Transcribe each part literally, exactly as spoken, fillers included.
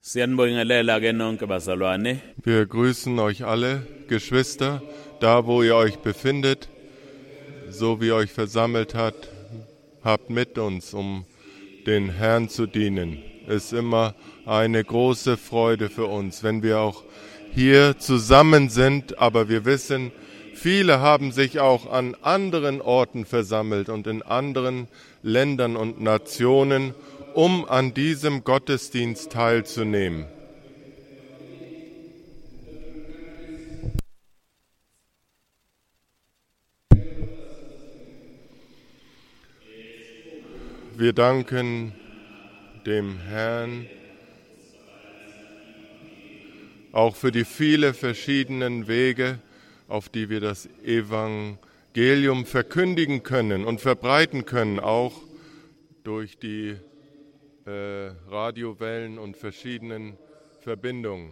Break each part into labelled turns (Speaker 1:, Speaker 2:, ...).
Speaker 1: Siyanibingelela ke nonke bazalwane.
Speaker 2: Wir grüßen euch alle, Geschwister, da wo ihr euch befindet, so wie ihr euch versammelt habt, habt mit uns, um den Herrn zu dienen. Es ist immer eine große Freude für uns, wenn wir auch hier zusammen sind, aber wir wissen, viele haben sich auch an anderen Orten versammelt und in anderen Ländern und Nationen, um an diesem Gottesdienst teilzunehmen. Wir danken dem Herrn auch für die vielen verschiedenen Wege, auf die wir das Evangelium verkündigen können und verbreiten können, auch durch die äh, Radiowellen und verschiedenen Verbindungen.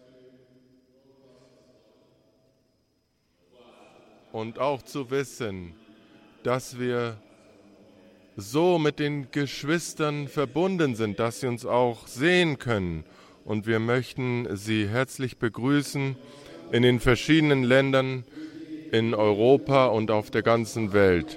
Speaker 2: Und auch zu wissen, dass wir so mit den Geschwistern verbunden sind, dass sie uns auch sehen können. Und wir möchten Sie herzlich begrüßen in den verschiedenen Ländern in Europa und auf der ganzen Welt.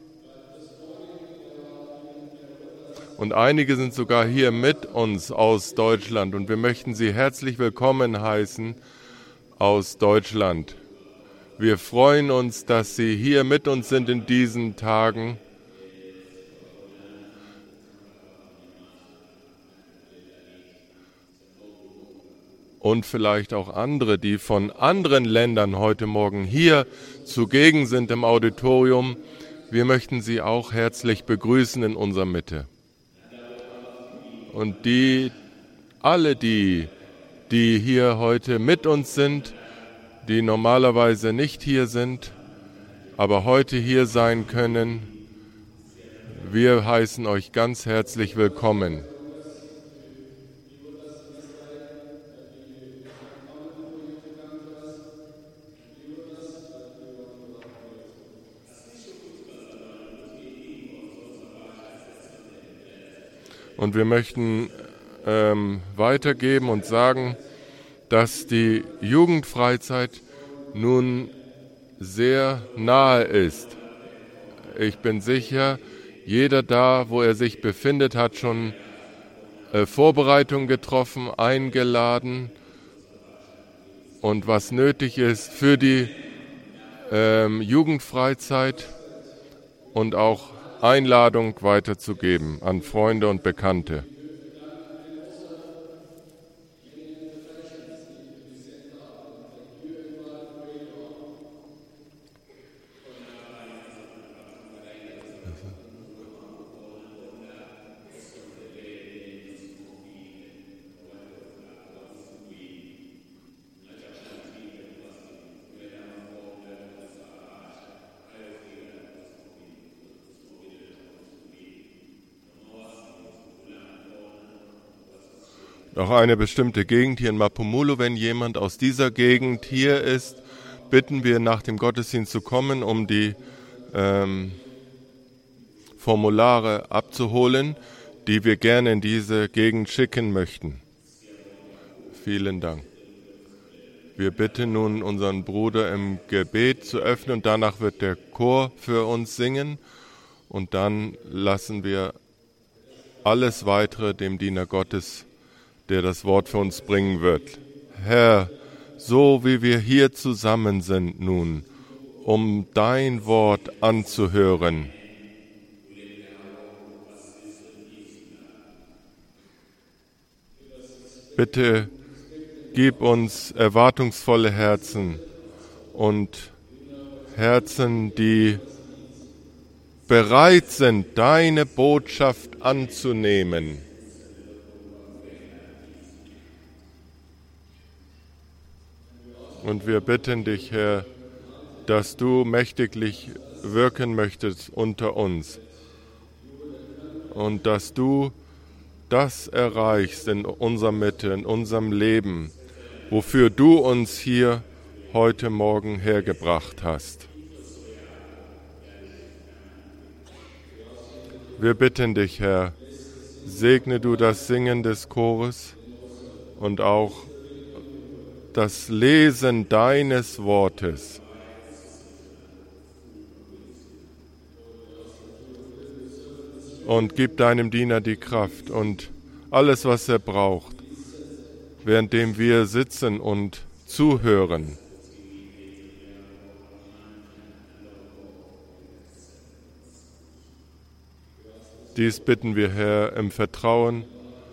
Speaker 2: Und einige sind sogar hier mit uns aus Deutschland und wir möchten Sie herzlich willkommen heißen aus Deutschland. Wir freuen uns, dass Sie hier mit uns sind in diesen Tagen. Und vielleicht auch andere, die von anderen Ländern heute Morgen hier zugegen sind im Auditorium. Wir möchten Sie auch herzlich begrüßen in unserer Mitte. Und die, alle die, die hier heute mit uns sind, die normalerweise nicht hier sind, aber heute hier sein können, wir heißen euch ganz herzlich willkommen. Und wir möchten ähm, weitergeben und sagen, dass die Jugendfreizeit nun sehr nahe ist. Ich bin sicher, jeder da, wo er sich befindet, hat schon äh, Vorbereitungen getroffen, eingeladen und was nötig ist für die ähm, Jugendfreizeit und auch Einladung weiterzugeben an Freunde und Bekannte. Auch eine bestimmte Gegend hier in Mapumulo, wenn jemand aus dieser Gegend hier ist, bitten wir nach dem Gottesdienst zu kommen, um die ähm, Formulare abzuholen, die wir gerne in diese Gegend schicken möchten. Vielen Dank. Wir bitten nun unseren Bruder im Gebet zu öffnen und danach wird der Chor für uns singen und dann lassen wir alles Weitere dem Diener Gottes, der das Wort für uns bringen wird. Herr, so wie wir hier zusammen sind nun, um dein Wort anzuhören, bitte gib uns erwartungsvolle Herzen und Herzen, die bereit sind, deine Botschaft anzunehmen. Und wir bitten dich, Herr, dass du mächtiglich wirken möchtest unter uns und dass du das erreichst in unserer Mitte, in unserem Leben, wofür du uns hier heute Morgen hergebracht hast. Wir bitten dich, Herr, segne du das Singen des Chores und auch das Lesen deines Wortes. Und gib deinem Diener die Kraft und alles, was er braucht, währenddem wir sitzen und zuhören. Dies bitten wir, Herr, im Vertrauen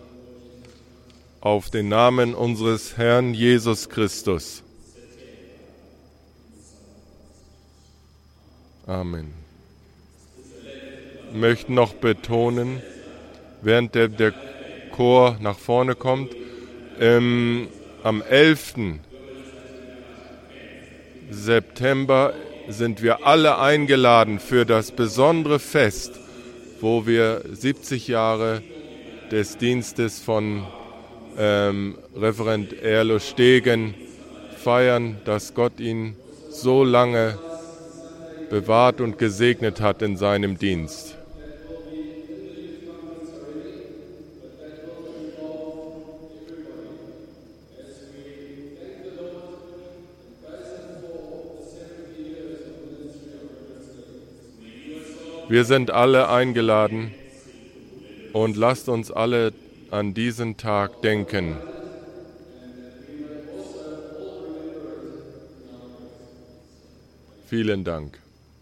Speaker 2: auf den Namen unseres Herrn Jesus Christus. Amen. Wir möchten noch betonen, während der, der Chor nach vorne kommt, ähm, am elften September sind wir alle eingeladen für das besondere Fest, wo wir siebzig Jahre des Dienstes von ähm, Referent Erlo Stegen feiern, dass Gott ihn so lange bewahrt und gesegnet hat in seinem Dienst. Wir sind alle eingeladen und lasst uns alle an diesen Tag denken. Vielen Dank.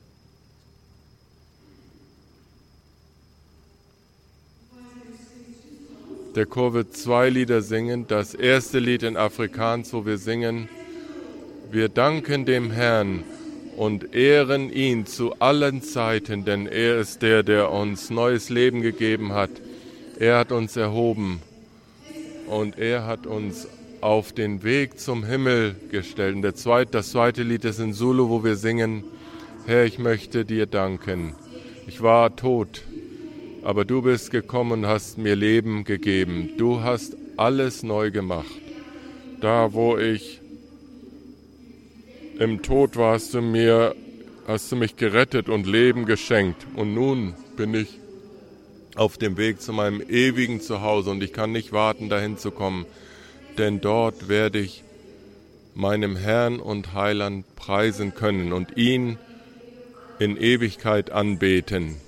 Speaker 2: Der Chor wird zwei Lieder singen. Das erste Lied in Afrikaans, wo wir singen: Wir danken dem Herrn und ehren ihn zu allen Zeiten, denn er ist der, der uns neues Leben gegeben hat. Er hat uns erhoben und er hat uns auf den Weg zum Himmel gestellt. Und der zweite, das zweite Lied ist in Zulu, wo wir singen: Herr, ich möchte dir danken. Ich war tot, aber du bist gekommen und hast mir Leben gegeben. Du hast alles neu gemacht. Da, wo ich im Tod war, hast du mir, hast du mich gerettet und Leben geschenkt. Und nun bin ich auf dem Weg zu meinem ewigen Zuhause und ich kann nicht warten, dahin zu kommen, denn dort werde ich meinem Herrn und Heiland preisen können und ihn in Ewigkeit anbeten.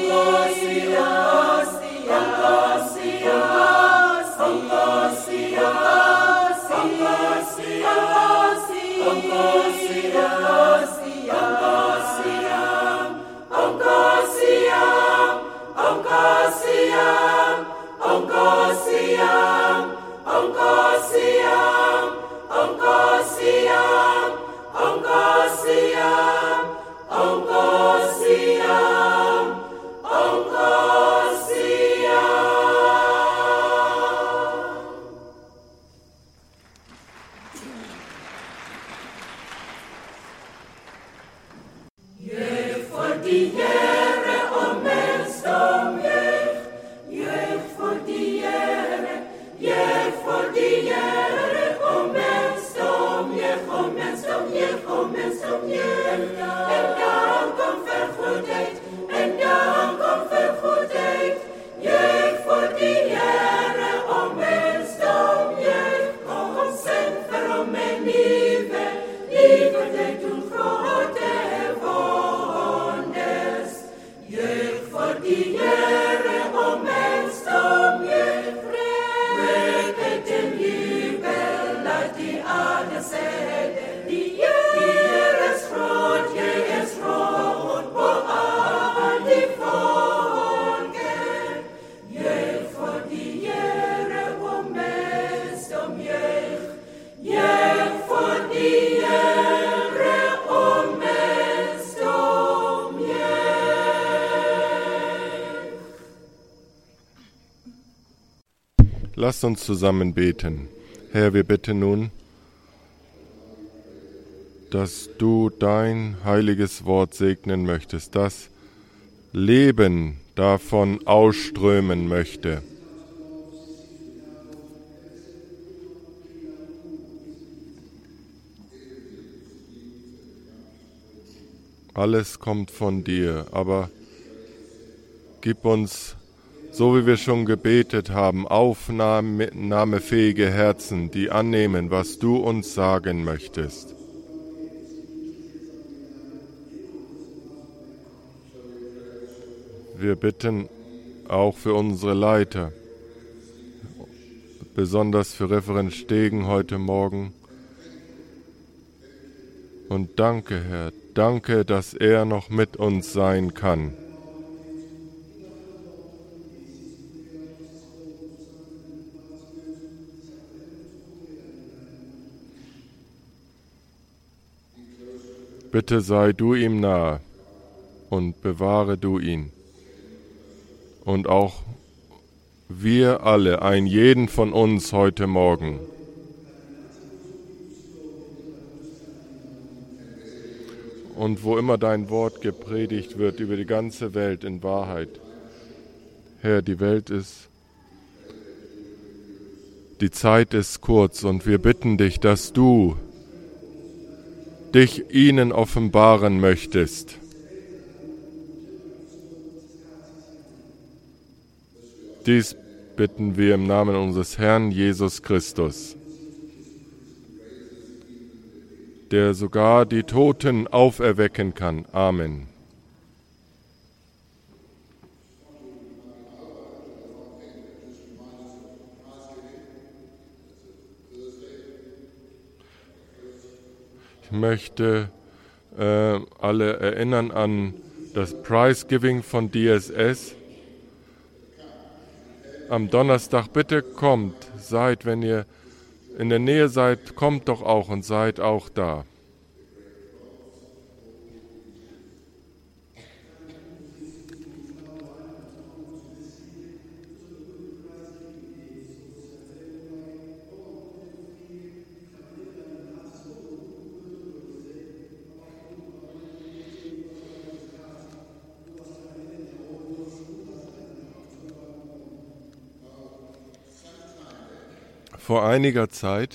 Speaker 2: Lasst uns zusammen beten. Herr, wir bitten nun, dass du dein heiliges Wort segnen möchtest, dass Leben davon ausströmen möchte. Alles kommt von dir, aber gib uns, so wie wir schon gebetet haben, aufnahmefähige Herzen, die annehmen, was du uns sagen möchtest. Wir bitten auch für unsere Leiter, besonders für Referent Stegen heute Morgen. Und danke, Herr, danke, dass er noch mit uns sein kann. Bitte sei du ihm nahe und bewahre du ihn. Und auch wir alle, ein jeden von uns heute Morgen. Und wo immer dein Wort gepredigt wird über die ganze Welt in Wahrheit. Herr, die Welt ist, die Zeit ist kurz und wir bitten dich, dass du dich ihnen offenbaren möchtest. Dies bitten wir im Namen unseres Herrn Jesus Christus, der sogar die Toten auferwecken kann. Amen. Ich möchte äh, alle erinnern an das Prize Giving von D S S. Am Donnerstag, bitte kommt, seid, wenn ihr in der Nähe seid, kommt doch auch und seid auch da. Vor einiger Zeit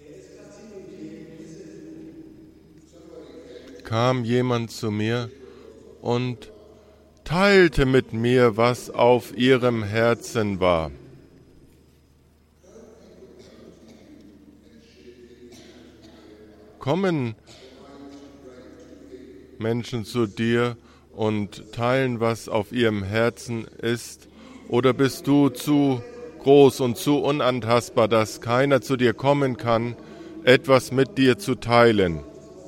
Speaker 2: kam jemand zu mir und teilte mit mir, was auf ihrem Herzen war. Kommen Menschen zu dir, und teilen, was auf ihrem Herzen ist? Oder bist du zu groß und zu unantastbar, dass keiner zu dir kommen kann, etwas mit dir zu teilen?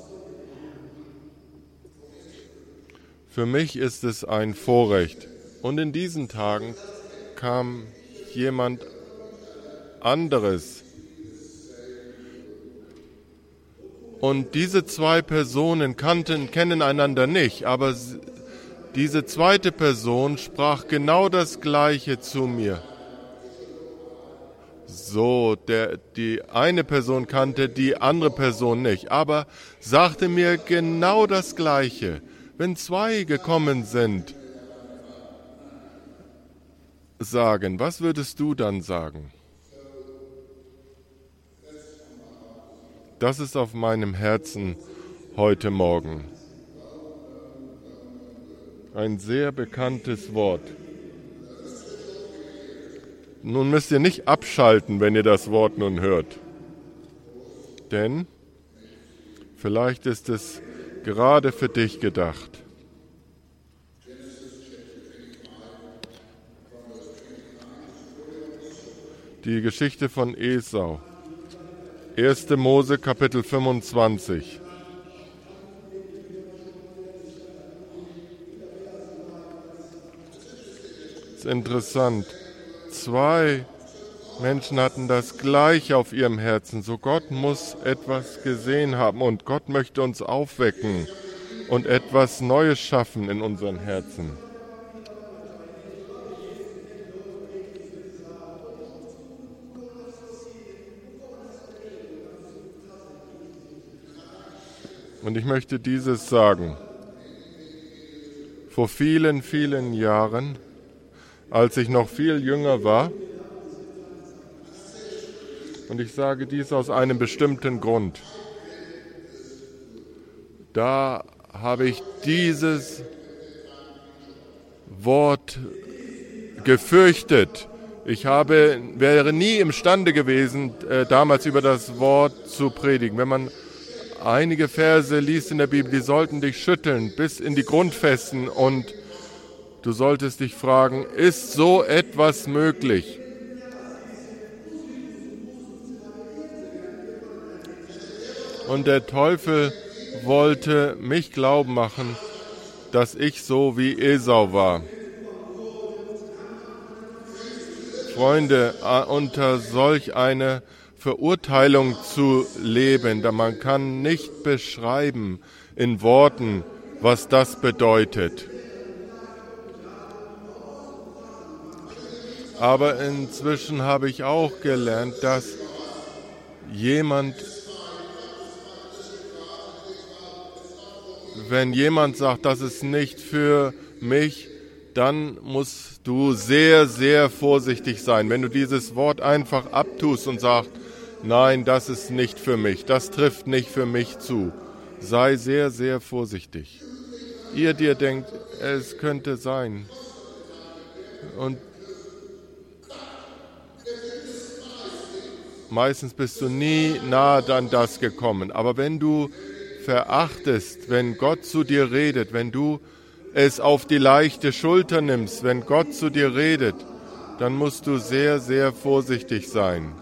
Speaker 2: Für mich ist es ein Vorrecht. Und in diesen Tagen kam jemand anderes. Und diese zwei Personen kannten, kennen einander nicht, aber diese zweite Person sprach genau das Gleiche zu mir. So, der, die eine Person kannte die andere Person nicht, aber sagte mir genau das Gleiche. Wenn zwei gekommen sind, sagen, was würdest du dann sagen? Das ist auf meinem Herzen heute Morgen. Ein sehr bekanntes Wort. Nun müsst ihr nicht abschalten, wenn ihr das Wort nun hört. Denn vielleicht ist es gerade für dich gedacht. Die Geschichte von Esau. erster Mose Kapitel fünfundzwanzig. Das ist interessant. Zwei Menschen hatten das Gleiche auf ihrem Herzen. So, Gott muss etwas gesehen haben und Gott möchte uns aufwecken und etwas Neues schaffen in unseren Herzen. Und ich möchte dieses sagen. Vor vielen, vielen Jahren, als ich noch viel jünger war, und ich sage dies aus einem bestimmten Grund, da habe ich dieses Wort gefürchtet. Ich habe, wäre nie imstande gewesen, äh, damals über das Wort zu predigen. Wenn man einige Verse liest in der Bibel, die sollten dich schütteln bis in die Grundfesten und du solltest dich fragen, ist so etwas möglich? Und der Teufel wollte mich glauben machen, dass ich so wie Esau war. Freunde, unter solch eine Verurteilung zu leben, da man kann nicht beschreiben in Worten, was das bedeutet. Aber inzwischen habe ich auch gelernt, dass jemand, wenn jemand sagt, das ist nicht für mich, dann musst du sehr, sehr vorsichtig sein. Wenn du dieses Wort einfach abtust und sagst, nein, das ist nicht für mich, das trifft nicht für mich zu, sei sehr, sehr vorsichtig. Ihr dir denkt, es könnte sein. Und meistens bist du nie nahe an das gekommen. Aber wenn du verachtest, wenn Gott zu dir redet, wenn du es auf die leichte Schulter nimmst, wenn Gott zu dir redet, dann musst du sehr, sehr vorsichtig sein.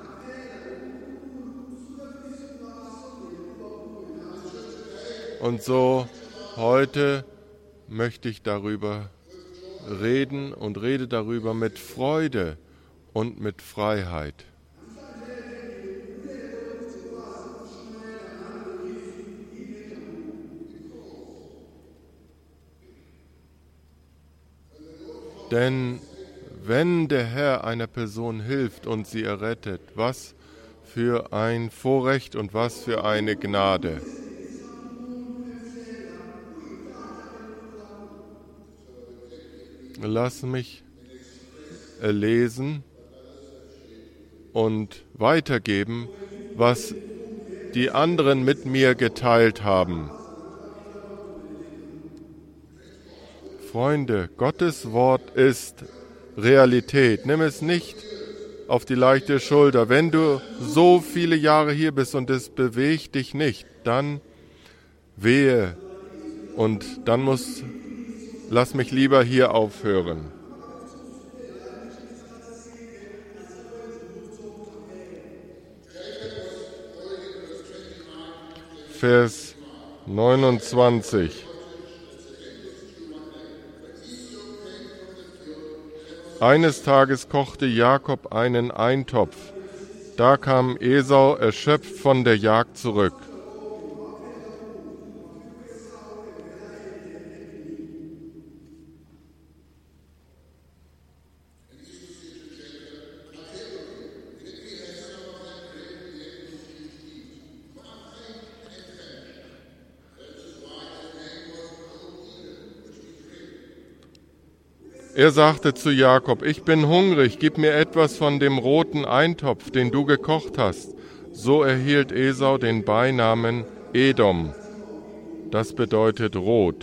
Speaker 2: Und so heute möchte ich darüber reden und rede darüber mit Freude und mit Freiheit. Denn wenn der Herr einer Person hilft und sie errettet, was für ein Vorrecht und was für eine Gnade. Lass mich lesen und weitergeben, was die anderen mit mir geteilt haben. Freunde, Gottes Wort ist Realität. Nimm es nicht auf die leichte Schulter. Wenn du so viele Jahre hier bist und es bewegt dich nicht, dann wehe. Und dann musst lass mich lieber hier aufhören. Vers neunundzwanzig. Eines Tages kochte Jakob einen Eintopf. Da kam Esau erschöpft von der Jagd zurück. Er sagte zu Jakob, ich bin hungrig, gib mir etwas von dem roten Eintopf, den du gekocht hast. So erhielt Esau den Beinamen Edom. Das bedeutet rot.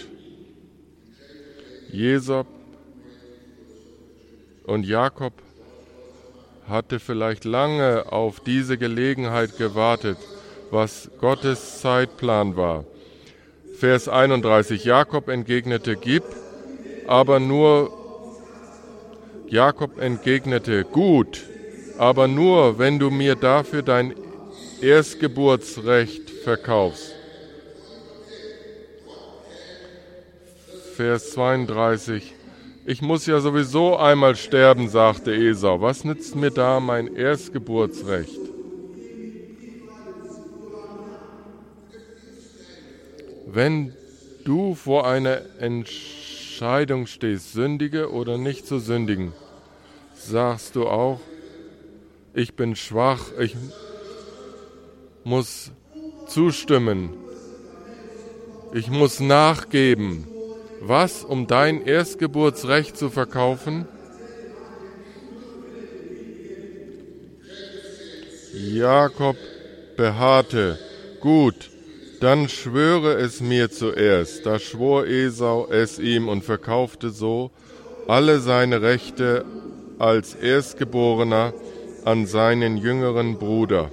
Speaker 2: Jesop und Jakob hatte vielleicht lange auf diese Gelegenheit gewartet, was Gottes Zeitplan war. Vers einunddreißig, Jakob entgegnete, gib, aber nur Jakob entgegnete, gut, aber nur, wenn du mir dafür dein Erstgeburtsrecht verkaufst. Vers zweiunddreißig, ich muss ja sowieso einmal sterben, sagte Esau, was nützt mir da mein Erstgeburtsrecht? Wenn du vor einer Entscheidung stehst, sündige oder nicht zu sündigen, sagst du auch, ich bin schwach, ich muss zustimmen, ich muss nachgeben. Was, um dein Erstgeburtsrecht zu verkaufen? Jakob beharrte, gut, dann schwöre es mir zuerst. Da schwor Esau es ihm und verkaufte so alle seine Rechte als Erstgeborener an seinen jüngeren Bruder.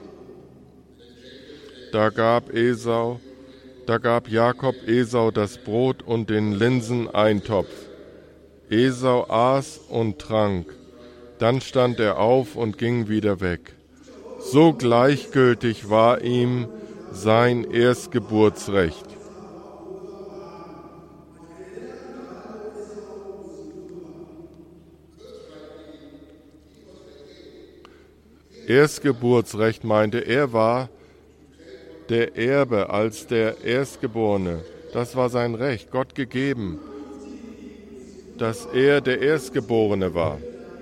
Speaker 2: Da gab Esau, da gab Jakob Esau das Brot und den Linseneintopf. Esau aß und trank. Dann stand er auf und ging wieder weg. So gleichgültig war ihm sein Erstgeburtsrecht. Erstgeburtsrecht meinte, er war der Erbe als der Erstgeborene. Das war sein Recht, Gott gegeben, dass er der Erstgeborene war.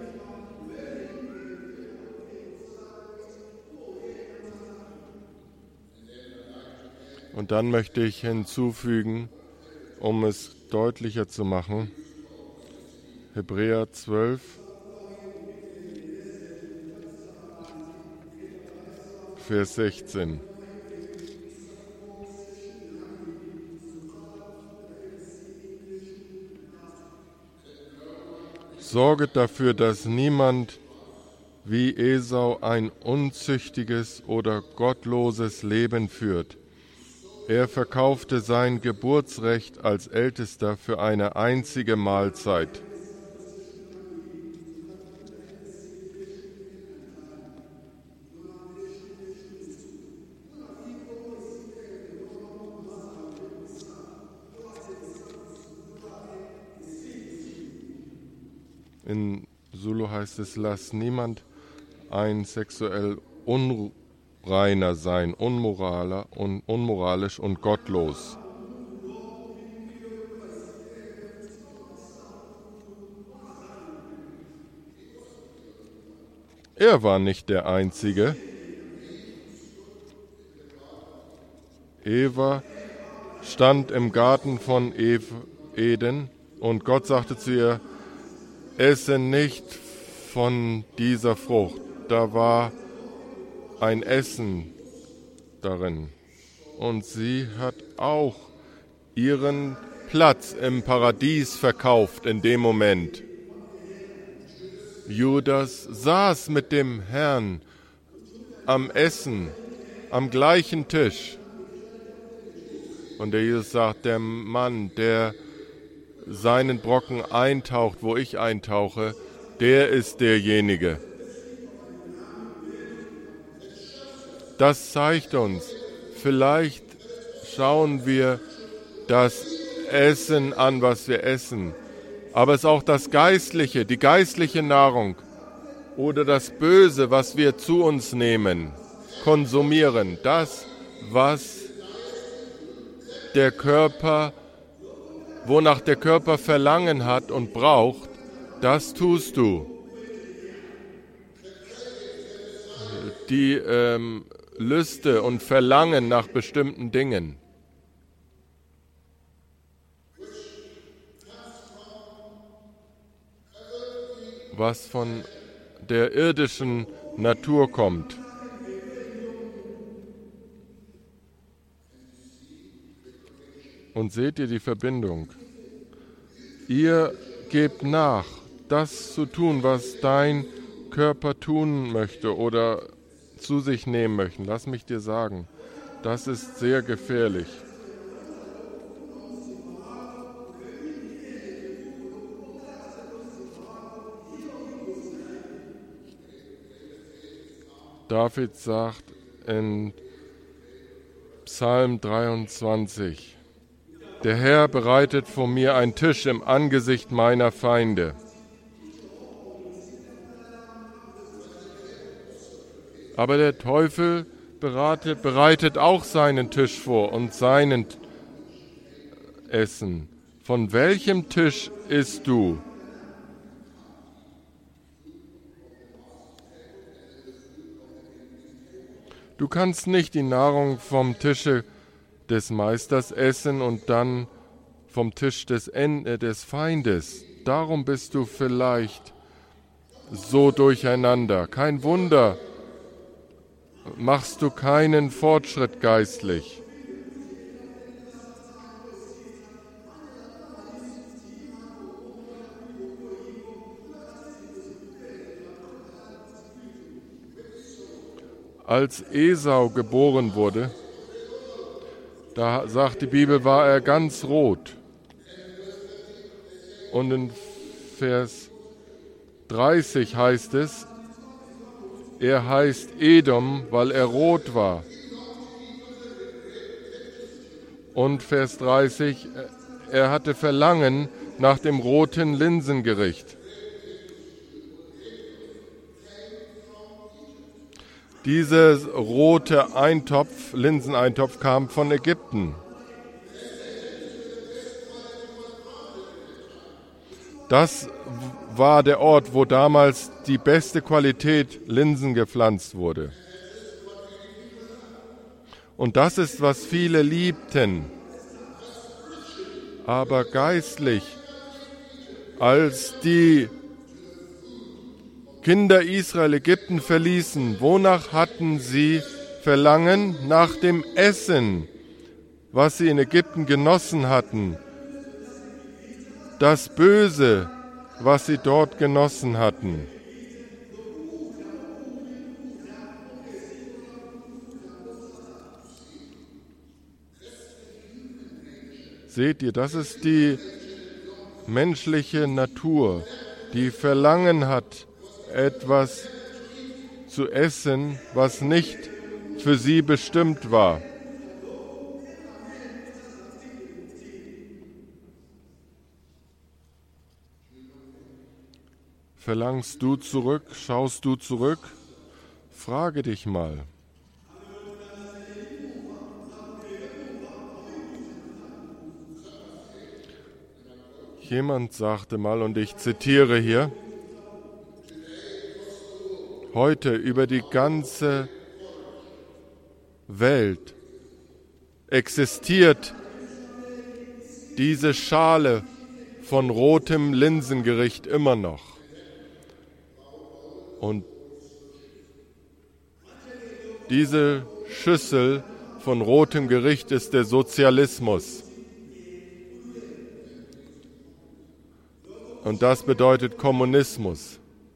Speaker 2: Und dann möchte ich hinzufügen, um es deutlicher zu machen, Hebräer zwölf, Vers sechzehn. Sorget dafür, dass niemand wie Esau ein unzüchtiges oder gottloses Leben führt. Er verkaufte sein Geburtsrecht als Ältester für eine einzige Mahlzeit. In Zulu heißt es, lass niemand ein sexuell unreiner sein, unmoraler und unmoralisch und gottlos. Er war nicht der Einzige. Eva stand im Garten von Eden und Gott sagte zu ihr, esse nicht von dieser Frucht. Da war ein Essen darin. Und sie hat auch ihren Platz im Paradies verkauft in dem Moment. Judas saß mit dem Herrn am Essen, am gleichen Tisch. Und der Jesus sagt, der Mann, der seinen Brocken eintaucht, wo ich eintauche, der ist derjenige. Das zeigt uns, vielleicht schauen wir das Essen an, was wir essen, aber es ist auch das Geistliche, die geistliche Nahrung oder das Böse, was wir zu uns nehmen, konsumieren, das, was der Körper, wonach der Körper Verlangen hat und braucht, das tust du. Die ähm, Lüste und Verlangen nach bestimmten Dingen. Was von der irdischen Natur kommt. Und seht ihr die Verbindung? Ihr gebt nach, das zu tun, was dein Körper tun möchte oder zu sich nehmen möchte. Lass mich dir sagen, das ist sehr gefährlich. David sagt in Psalm dreiundzwanzig, der Herr bereitet vor mir einen Tisch im Angesicht meiner Feinde. Aber der Teufel bereitet, bereitet auch seinen Tisch vor und seinen Essen. Von welchem Tisch isst du? Du kannst nicht die Nahrung vom Tische des Meisters essen und dann vom Tisch des, äh, des Feindes. Darum bist du vielleicht so durcheinander. Kein Wunder, machst du keinen Fortschritt geistlich. Als Esau geboren wurde, da sagt die Bibel, war er ganz rot. Und in Vers dreißig heißt es, er heißt Edom, weil er rot war. Und Vers dreißig, er hatte Verlangen nach dem roten Linsengericht. Dieser rote Eintopf, Linseneintopf, kam von Ägypten. Das war der Ort, wo damals die beste Qualität Linsen gepflanzt wurde. Und das ist, was viele liebten. Aber geistlich, als die Kinder Israel Ägypten verließen, wonach hatten sie Verlangen? Nach dem Essen, was sie in Ägypten genossen hatten. Das Böse, was sie dort genossen hatten. Seht ihr, das ist die menschliche Natur, die Verlangen hat, etwas zu essen, was nicht für sie bestimmt war. Verlangst du zurück? Schaust du zurück? Frage dich mal. Jemand sagte mal, und ich zitiere hier, heute über die ganze Welt existiert diese Schale von rotem Linsengericht immer noch. Und diese Schüssel von rotem Gericht ist der Sozialismus. Und das bedeutet Kommunismus.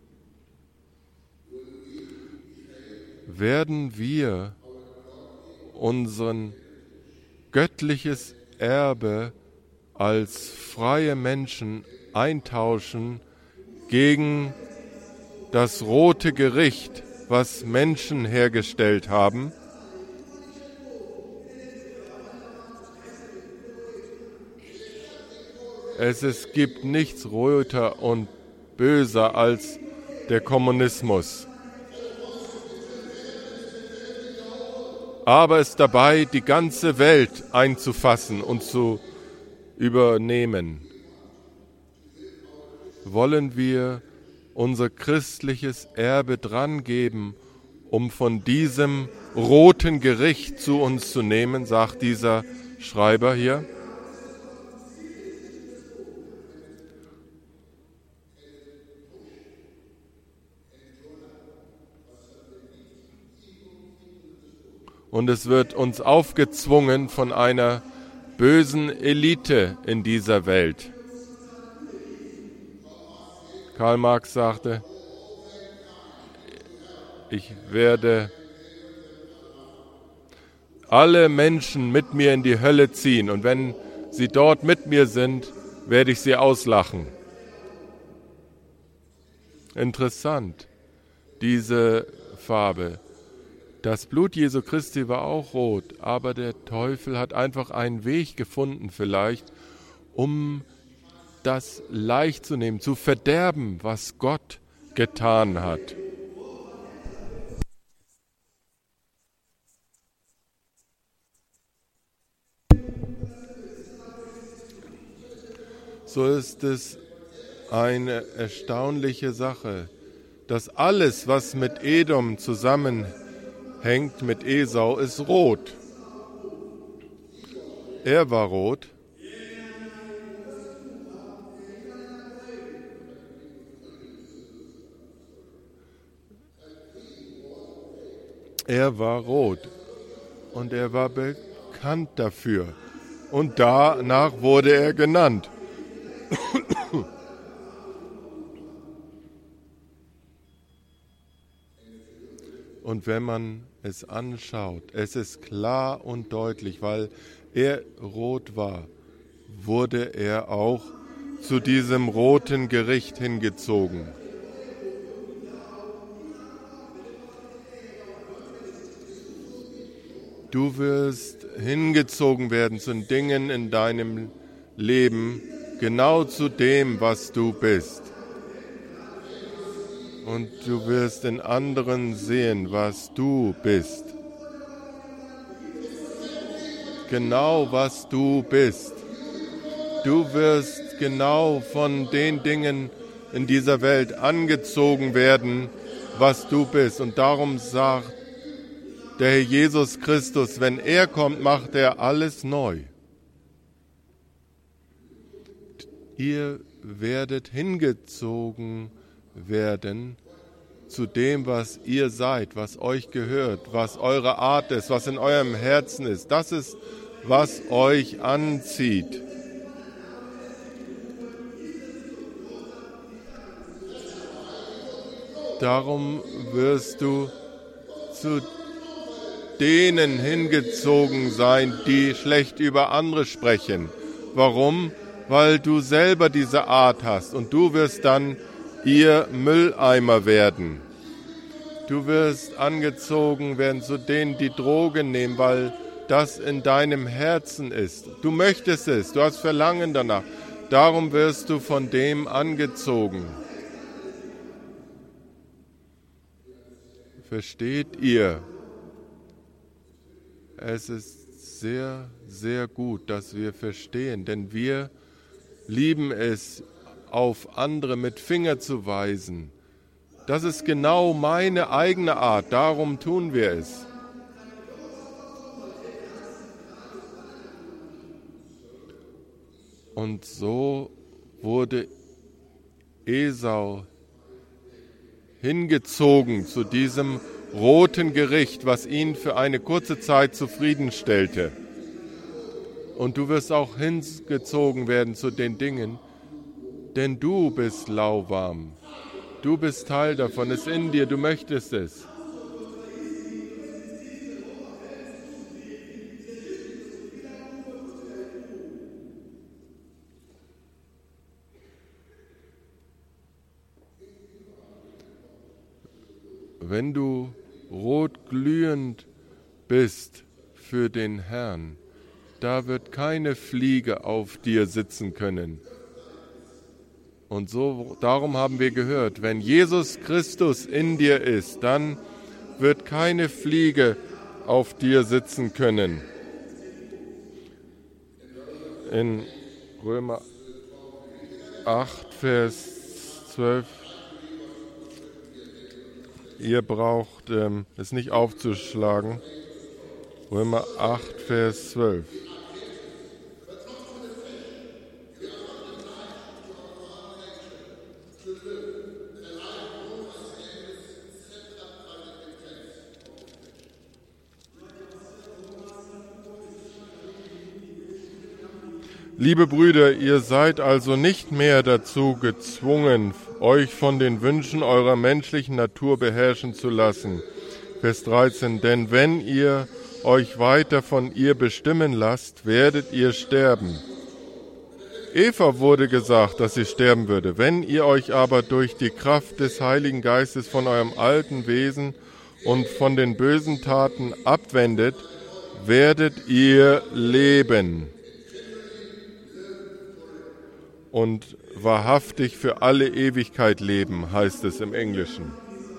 Speaker 2: Werden wir unser göttliches Erbe als freie Menschen eintauschen gegen das rote Gericht, was Menschen hergestellt haben. Es, es gibt nichts roter und böser als der Kommunismus. Aber es ist dabei, die ganze Welt einzufassen und zu übernehmen. Wollen wir unser christliches Erbe drangeben, um von diesem roten Gericht zu uns zu nehmen, sagt dieser Schreiber hier. Und es wird uns aufgezwungen von einer bösen Elite in dieser Welt. Karl Marx sagte, ich werde alle Menschen mit mir in die Hölle ziehen und wenn sie dort mit mir sind, werde ich sie auslachen. Interessant, diese Farbe. Das Blut Jesu Christi war auch rot, aber der Teufel hat einfach einen Weg gefunden vielleicht, um das leicht zu nehmen, zu verderben, was Gott getan hat. So ist es eine erstaunliche Sache, dass alles, was mit Edom zusammenhängt, mit Esau, ist rot. Er war rot. Er war rot und er war bekannt dafür. Und danach wurde er genannt. Und wenn man es anschaut, es ist klar und deutlich, weil er rot war, wurde er auch zu diesem roten Gericht hingezogen. Du wirst hingezogen werden zu Dingen in deinem Leben, genau zu dem, was du bist. Und du wirst in anderen sehen, was du bist. Genau, was du bist. Du wirst genau von den Dingen in dieser Welt angezogen werden, was du bist. Und darum sagt der Herr Jesus Christus, wenn er kommt, macht er alles neu. Ihr werdet hingezogen werden zu dem, was ihr seid, was euch gehört, was eure Art ist, was in eurem Herzen ist. Das ist, was euch anzieht. Darum wirst du zu denen hingezogen sein, die schlecht über andere sprechen. Warum? Weil du selber diese Art hast und du wirst dann ihr Mülleimer werden. Du wirst angezogen werden zu denen, die Drogen nehmen, weil das in deinem Herzen ist. Du möchtest es, du hast Verlangen danach. Darum wirst du von dem angezogen. Versteht ihr? Es ist sehr, sehr gut, dass wir verstehen, denn wir lieben es, auf andere mit Finger zu weisen. Das ist genau meine eigene Art, darum tun wir es. Und so wurde Esau hingezogen zu diesem roten Gericht, was ihn für eine kurze Zeit zufriedenstellte. Und du wirst auch hingezogen werden zu den Dingen, denn du bist lauwarm. Du bist Teil davon, es ist in dir, du möchtest es. wenn du rotglühend bist für den Herrn, da wird keine Fliege auf dir sitzen können. Und so, darum haben wir gehört, wenn Jesus Christus in dir ist, dann wird keine Fliege auf dir sitzen können. In Römer acht, Vers zwölf, ihr braucht ähm, es nicht aufzuschlagen, Römer acht, Vers zwölf. Liebe Brüder, ihr seid also nicht mehr dazu gezwungen, euch von den Wünschen eurer menschlichen Natur beherrschen zu lassen. Vers dreizehn, denn wenn ihr euch weiter von ihr bestimmen lasst, werdet ihr sterben. Eva wurde gesagt, dass sie sterben würde. Wenn ihr euch aber durch die Kraft des Heiligen Geistes von eurem alten Wesen und von den bösen Taten abwendet, werdet ihr leben. Und wahrhaftig für alle Ewigkeit leben, heißt es im Englischen.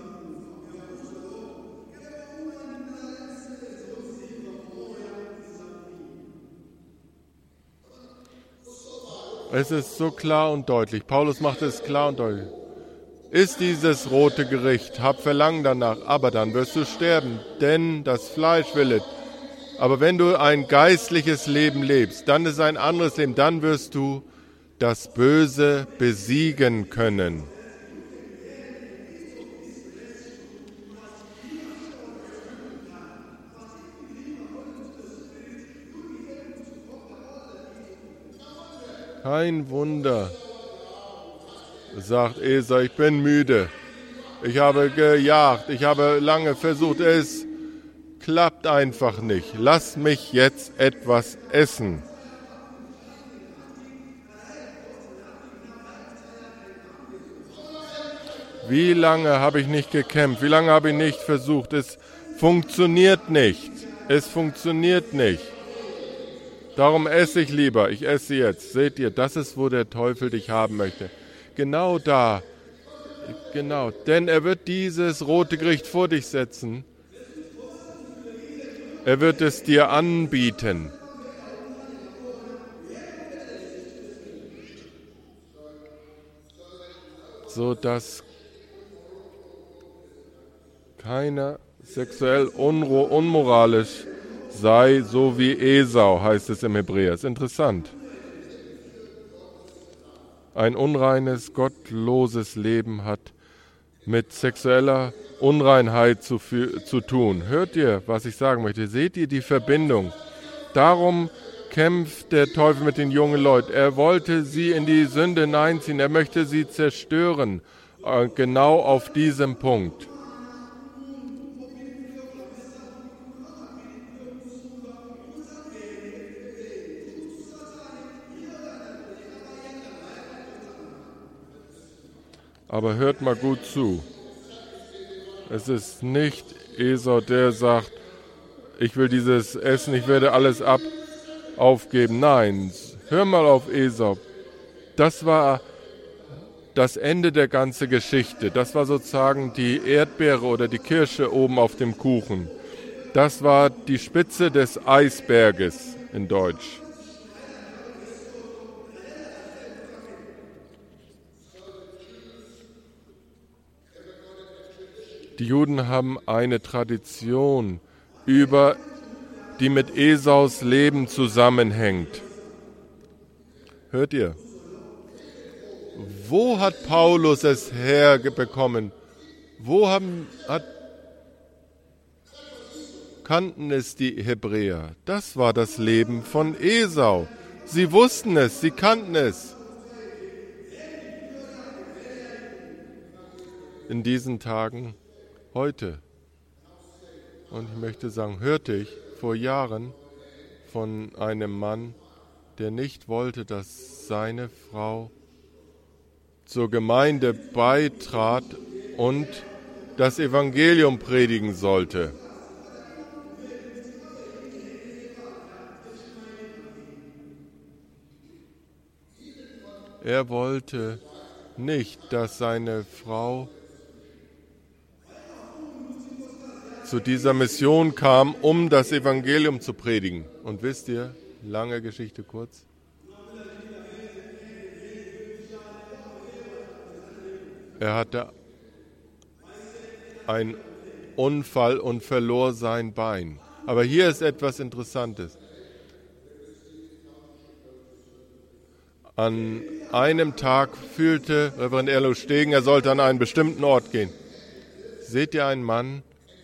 Speaker 2: Es ist so klar und deutlich. Paulus macht es klar und deutlich. Ist dieses rote Gericht, hab Verlangen danach, aber dann wirst du sterben, denn das Fleisch willet. Aber wenn du ein geistliches Leben lebst, dann ist ein anderes Leben, dann wirst du das Böse besiegen können. Kein Wunder, sagt Esau, ich bin müde. Ich habe gejagt, ich habe lange versucht, es klappt einfach nicht. Lass mich jetzt etwas essen. Wie lange habe ich nicht gekämpft? Wie lange habe ich nicht versucht? Es funktioniert nicht. Es funktioniert nicht. Darum esse ich lieber. Ich esse jetzt. Seht ihr, das ist, wo der Teufel dich haben möchte. Genau da. Genau. Denn er wird dieses rote Gericht vor dich setzen. Er wird es dir anbieten. So dass keiner sexuell unru- unmoralisch sei, so wie Esau, heißt es im Hebräer. Ist interessant. Ein unreines, gottloses Leben hat mit sexueller Unreinheit zu, zu tun. Hört ihr, was ich sagen möchte? Seht ihr die Verbindung? Darum kämpft der Teufel mit den jungen Leuten. Er wollte sie in die Sünde hineinziehen. Er möchte sie zerstören. Äh, genau auf diesem Punkt. Aber hört mal gut zu. Es ist nicht Esau, der sagt, ich will dieses Essen, ich werde alles ab aufgeben. Nein, hör mal auf Esau. Das war das Ende der ganzen Geschichte. Das war sozusagen die Erdbeere oder die Kirsche oben auf dem Kuchen. Das war die Spitze des Eisberges in Deutsch. Die Juden haben eine Tradition, über, die mit Esaus Leben zusammenhängt. Hört ihr? Wo hat Paulus es herbekommen? Wo haben, hat, kannten es die Hebräer? Das war das Leben von Esau. Sie wussten es, sie kannten es. In diesen Tagen, heute. Und ich möchte sagen, hörte ich vor Jahren von einem Mann, der nicht wollte, dass seine Frau zur Gemeinde beitrat und das Evangelium predigen sollte. Er wollte nicht, dass seine Frau zu dieser Mission kam, um das Evangelium zu predigen. Und wisst ihr, lange Geschichte kurz, er hatte einen Unfall und verlor sein Bein. Aber hier ist etwas Interessantes. An einem Tag fühlte Reverend Erlo Stegen, er sollte an einen bestimmten Ort gehen. Seht ihr einen Mann,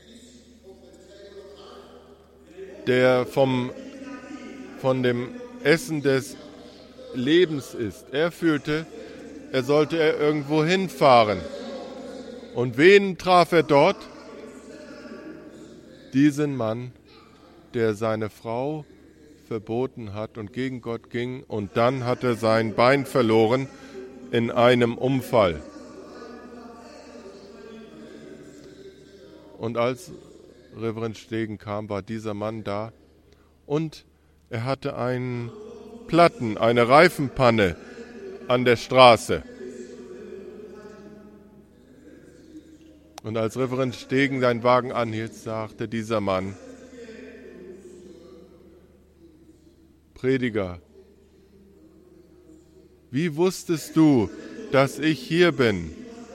Speaker 2: der vom, von dem Essen des Lebens isst? Er fühlte, er sollte irgendwo hinfahren. Und wen traf er dort? Diesen Mann, der seine Frau verboten hat und gegen Gott ging, und dann hat er sein Bein verloren in einem Unfall. Und als Reverend Stegen kam, war dieser Mann da und er hatte einen Platten, eine Reifenpanne an der Straße. Und als Reverend Stegen seinen Wagen anhielt, sagte dieser Mann: Prediger, wie wusstest du, dass ich hier bin?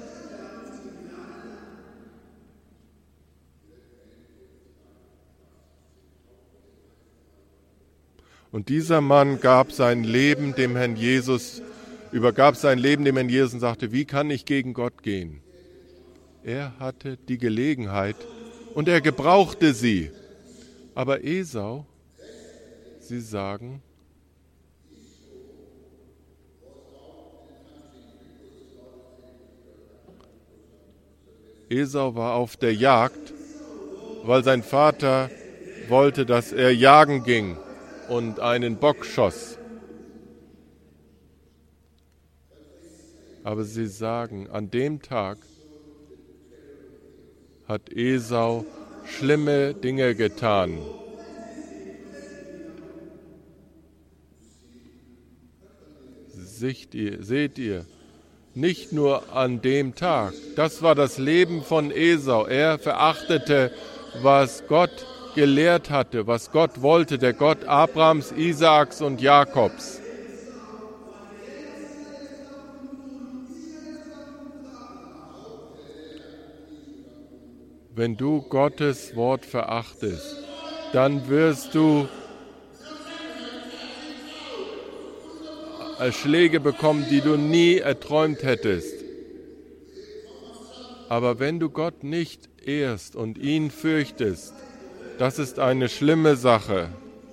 Speaker 2: Und dieser Mann gab sein Leben dem Herrn Jesus, übergab sein Leben dem Herrn Jesus und sagte: Wie kann ich gegen Gott gehen? Er hatte die Gelegenheit und er gebrauchte sie. Aber Esau, Sie sagen, Esau war auf der Jagd, weil sein Vater wollte, dass er jagen ging und einen Bock schoss. Aber Sie sagen, an dem Tag hat Esau schlimme Dinge getan. Seht ihr, seht ihr, nicht nur an dem Tag. Das war das Leben von Esau. Er verachtete, was Gott gelehrt hatte, was Gott wollte, der Gott Abrahams, Isaaks und Jakobs. Wenn du Gottes Wort verachtest, dann wirst du Schläge bekommen, die du nie erträumt hättest. Aber wenn du Gott nicht ehrst und ihn fürchtest, das ist eine schlimme Sache.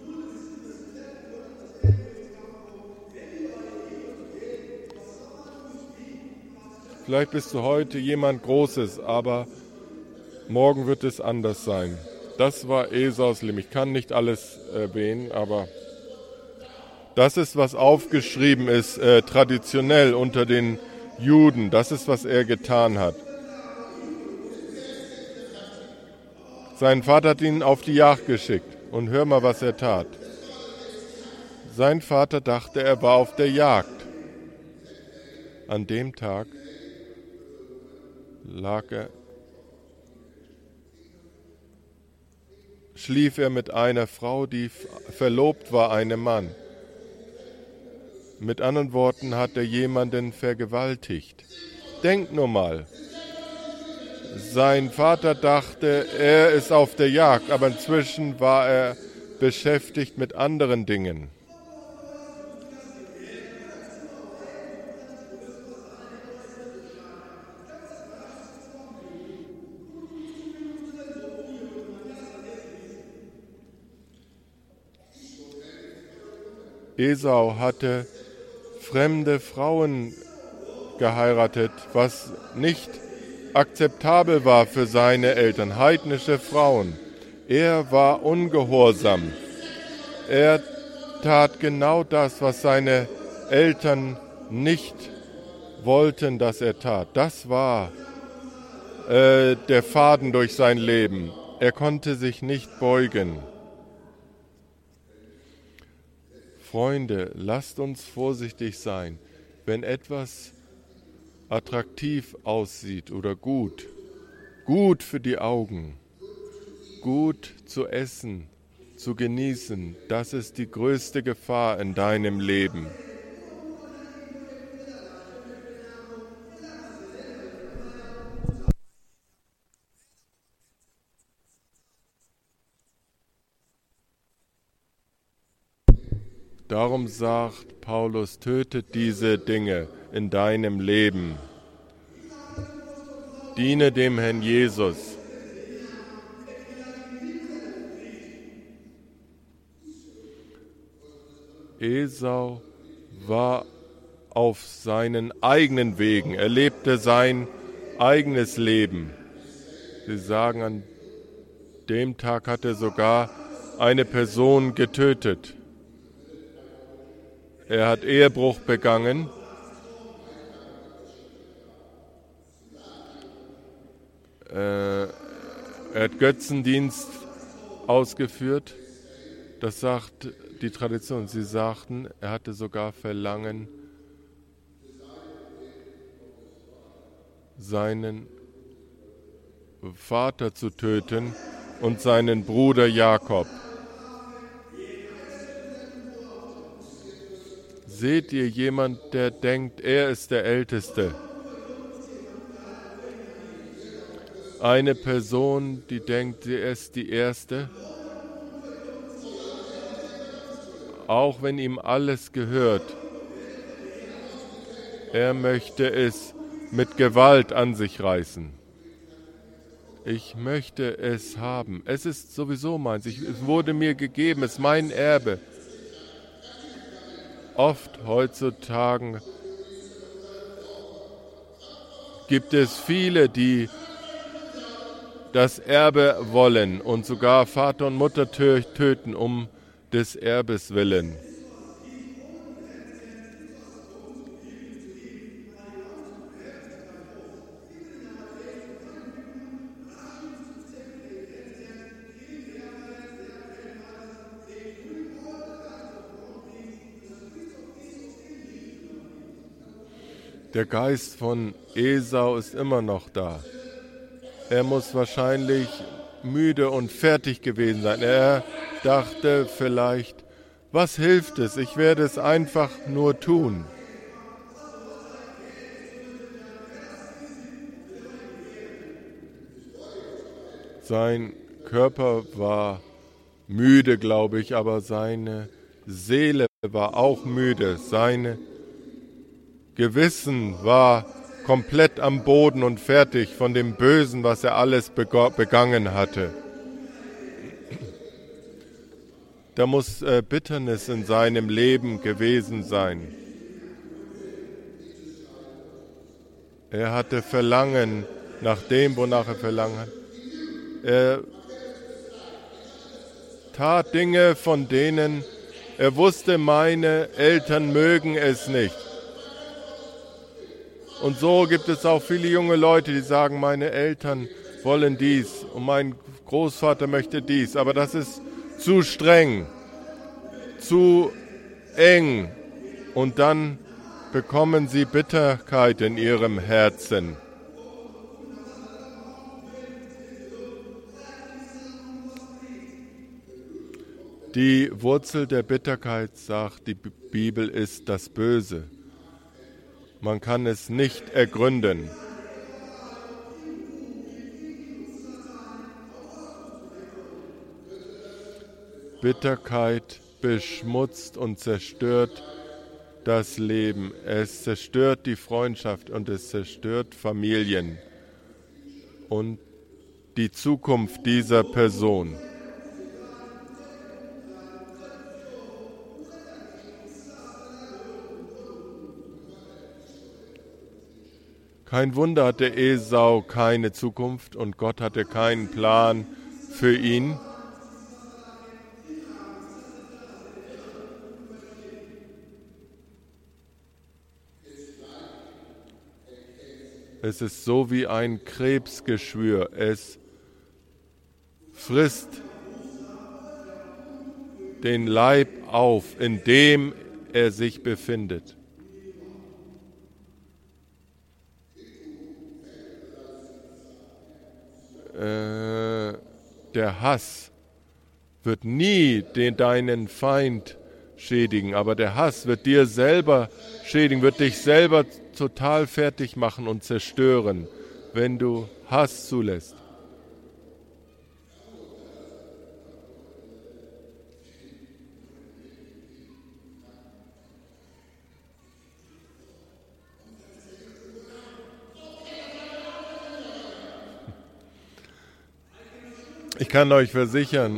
Speaker 2: Vielleicht bist du heute jemand Großes, aber morgen wird es anders sein. Das war Esaus Leben. Ich kann nicht alles erwähnen, aber das ist, was aufgeschrieben ist, äh, traditionell unter den Juden. Das ist, was er getan hat. Sein Vater hat ihn auf die Jagd geschickt. Und hör mal, was er tat. Sein Vater dachte, er war auf der Jagd. An dem Tag lag er, schlief er mit einer Frau, die verlobt war, einem Mann. Mit anderen Worten hat er jemanden vergewaltigt. Denk nur mal. Sein Vater dachte, er ist auf der Jagd, aber inzwischen war er beschäftigt mit anderen Dingen. Esau hatte fremde Frauen geheiratet, was nicht akzeptabel war für seine Eltern, heidnische Frauen. Er war ungehorsam. Er tat genau das, was seine Eltern nicht wollten, dass er tat. Das war äh, der Faden durch sein Leben. Er konnte sich nicht beugen. Freunde, lasst uns vorsichtig sein, wenn etwas attraktiv aussieht oder gut, gut für die Augen, gut zu essen, zu genießen, das ist die größte Gefahr in deinem Leben. Darum sagt Paulus, tötet diese Dinge in deinem Leben. Diene dem Herrn Jesus. Esau war auf seinen eigenen Wegen. Er lebte sein eigenes Leben. Sie sagen, an dem Tag hat er sogar eine Person getötet. Er hat Ehebruch begangen. Äh, er hat Götzendienst ausgeführt. Das sagt die Tradition. Sie sagten, er hatte sogar Verlangen, seinen Vater zu töten und seinen Bruder Jakob. Seht ihr jemand, der denkt, er ist der Älteste? Eine Person, die denkt, sie ist die Erste? Auch wenn ihm alles gehört, er möchte es mit Gewalt an sich reißen. Ich möchte es haben. Es ist sowieso meins. Ich, es wurde mir gegeben. Es ist mein Erbe. Oft heutzutage gibt es viele, die das Erbe wollen und sogar Vater und Mutter töten um des Erbes willen. Der Geist von Esau ist immer noch da. Er muss wahrscheinlich müde und fertig gewesen sein. Er dachte vielleicht, was hilft es? Ich werde es einfach nur tun. Sein Körper war müde, glaube ich, aber seine Seele war auch müde. Sein Gewissen war komplett am Boden und fertig von dem Bösen, was er alles begangen hatte. Da muss äh, Bitternis in seinem Leben gewesen sein. Er hatte Verlangen nach dem, wonach er Verlangen hat. Er tat Dinge, von denen er wusste, meine Eltern mögen es nicht. Und so gibt es auch viele junge Leute, die sagen, meine Eltern wollen dies und mein Großvater möchte dies. Aber das ist zu streng, zu eng. Und dann bekommen sie Bitterkeit in ihrem Herzen. Die Wurzel der Bitterkeit, sagt die Bibel, ist das Böse. Man kann es nicht ergründen. Bitterkeit beschmutzt und zerstört das Leben. Es zerstört die Freundschaft und es zerstört Familien und die Zukunft dieser Person. Kein Wunder hatte Esau keine Zukunft und Gott hatte keinen Plan für ihn. Es ist so wie ein Krebsgeschwür. Es frisst den Leib auf, in dem er sich befindet. Äh, der Hass wird nie den, deinen Feind schädigen, aber der Hass wird dir selber schädigen, wird dich selber total fertig machen und zerstören, wenn du Hass zulässt. Ich kann euch versichern,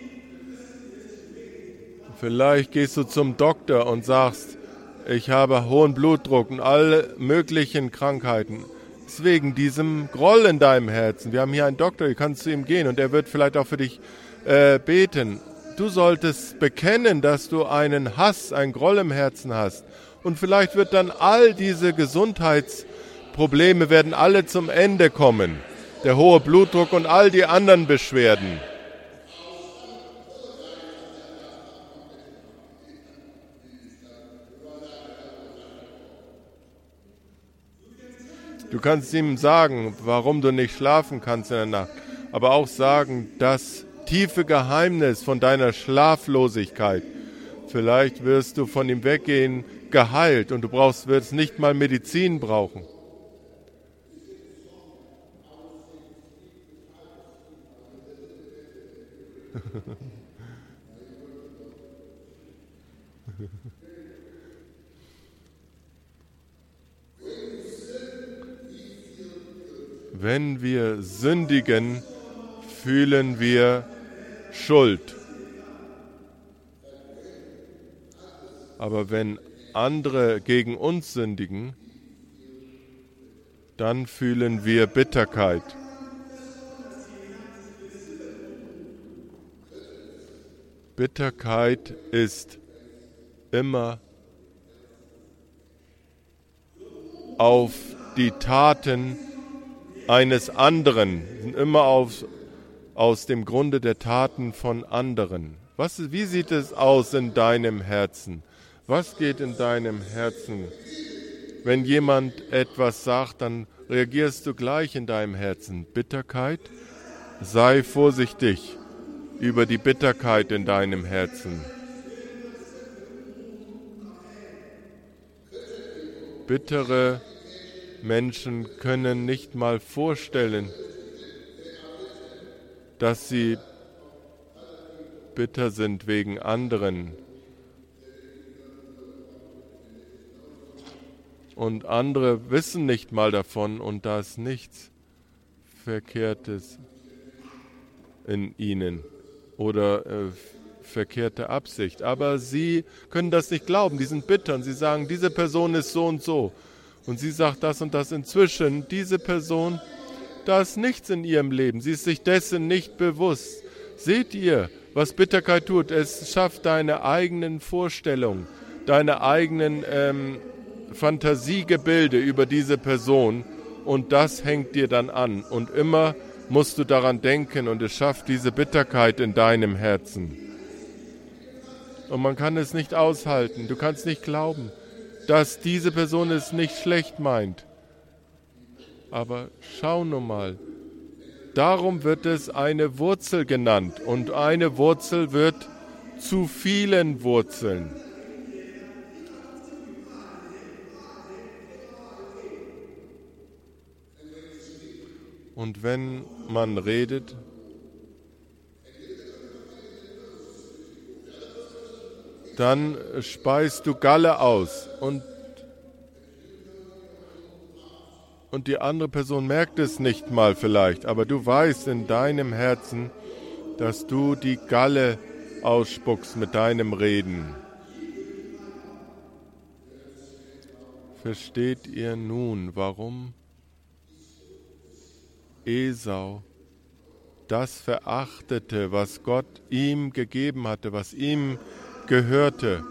Speaker 2: vielleicht gehst du zum Doktor und sagst, ich habe hohen Blutdruck und alle möglichen Krankheiten. Es ist wegen diesem Groll in deinem Herzen. Wir haben hier einen Doktor, du kannst zu ihm gehen und er wird vielleicht auch für dich äh, beten. Du solltest bekennen, dass du einen Hass, einen Groll im Herzen hast. Und vielleicht wird dann all diese Gesundheitsprobleme werden alle zum Ende kommen. Der hohe Blutdruck und all die anderen Beschwerden. Du kannst ihm sagen, warum du nicht schlafen kannst in der Nacht, aber auch sagen, das tiefe Geheimnis von deiner Schlaflosigkeit. Vielleicht wirst du von ihm weggehen, geheilt und du brauchst, wirst nicht mal Medizin brauchen. Wenn wir sündigen, fühlen wir Schuld. Aber wenn andere gegen uns sündigen, dann fühlen wir Bitterkeit. Bitterkeit ist immer auf die Taten eines anderen, immer auf, aus dem Grunde der Taten von anderen. Was, wie sieht es aus in deinem Herzen? Was geht in deinem Herzen? Wenn jemand etwas sagt, dann reagierst du gleich in deinem Herzen. Bitterkeit? Sei vorsichtig über die Bitterkeit in deinem Herzen. Bittere Menschen können nicht mal vorstellen, dass sie bitter sind wegen anderen. Und andere wissen nicht mal davon und da ist nichts Verkehrtes in ihnen oder äh, verkehrte Absicht. Aber sie können das nicht glauben, die sind bitter und sie sagen, diese Person ist so und so. Und sie sagt das und das inzwischen. Diese Person, da ist nichts in ihrem Leben. Sie ist sich dessen nicht bewusst. Seht ihr, was Bitterkeit tut? Es schafft deine eigenen Vorstellungen, deine eigenen ähm, Fantasiegebilde über diese Person und das hängt dir dann an. Und immer musst du daran denken und es schafft diese Bitterkeit in deinem Herzen. Und man kann es nicht aushalten. Du kannst nicht glauben, dass diese Person es nicht schlecht meint. Aber schau nur mal. Darum wird es eine Wurzel genannt. Und eine Wurzel wird zu vielen Wurzeln. Und wenn man redet, dann speist du Galle aus und, und die andere Person merkt es nicht mal vielleicht, aber du weißt in deinem Herzen, dass du die Galle ausspuckst mit deinem Reden. Versteht ihr nun, warum Esau das verachtete, was Gott ihm gegeben hatte, was ihm gehörte?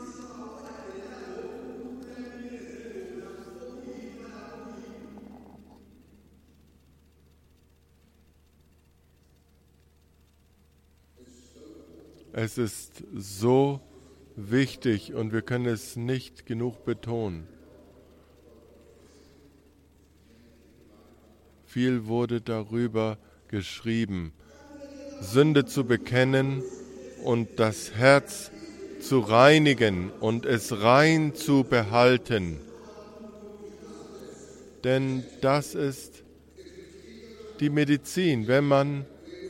Speaker 2: Es ist so wichtig und wir können es nicht genug betonen. Viel wurde darüber geschrieben, Sünde zu bekennen und das Herz zu reinigen und es rein zu behalten. Denn das ist die Medizin, wenn man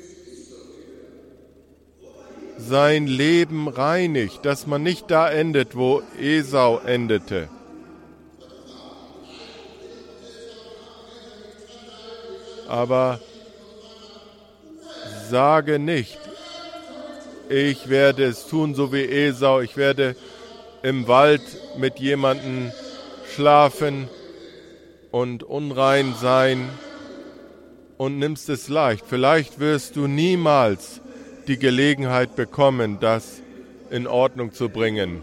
Speaker 2: sein Leben reinigt, dass man nicht da endet, wo Esau endete. Aber sage nicht, ich werde es tun, so wie Esau, ich werde im Wald mit jemandem schlafen und unrein sein und nimmst es leicht. Vielleicht wirst du niemals die Gelegenheit bekommen, das in Ordnung zu bringen.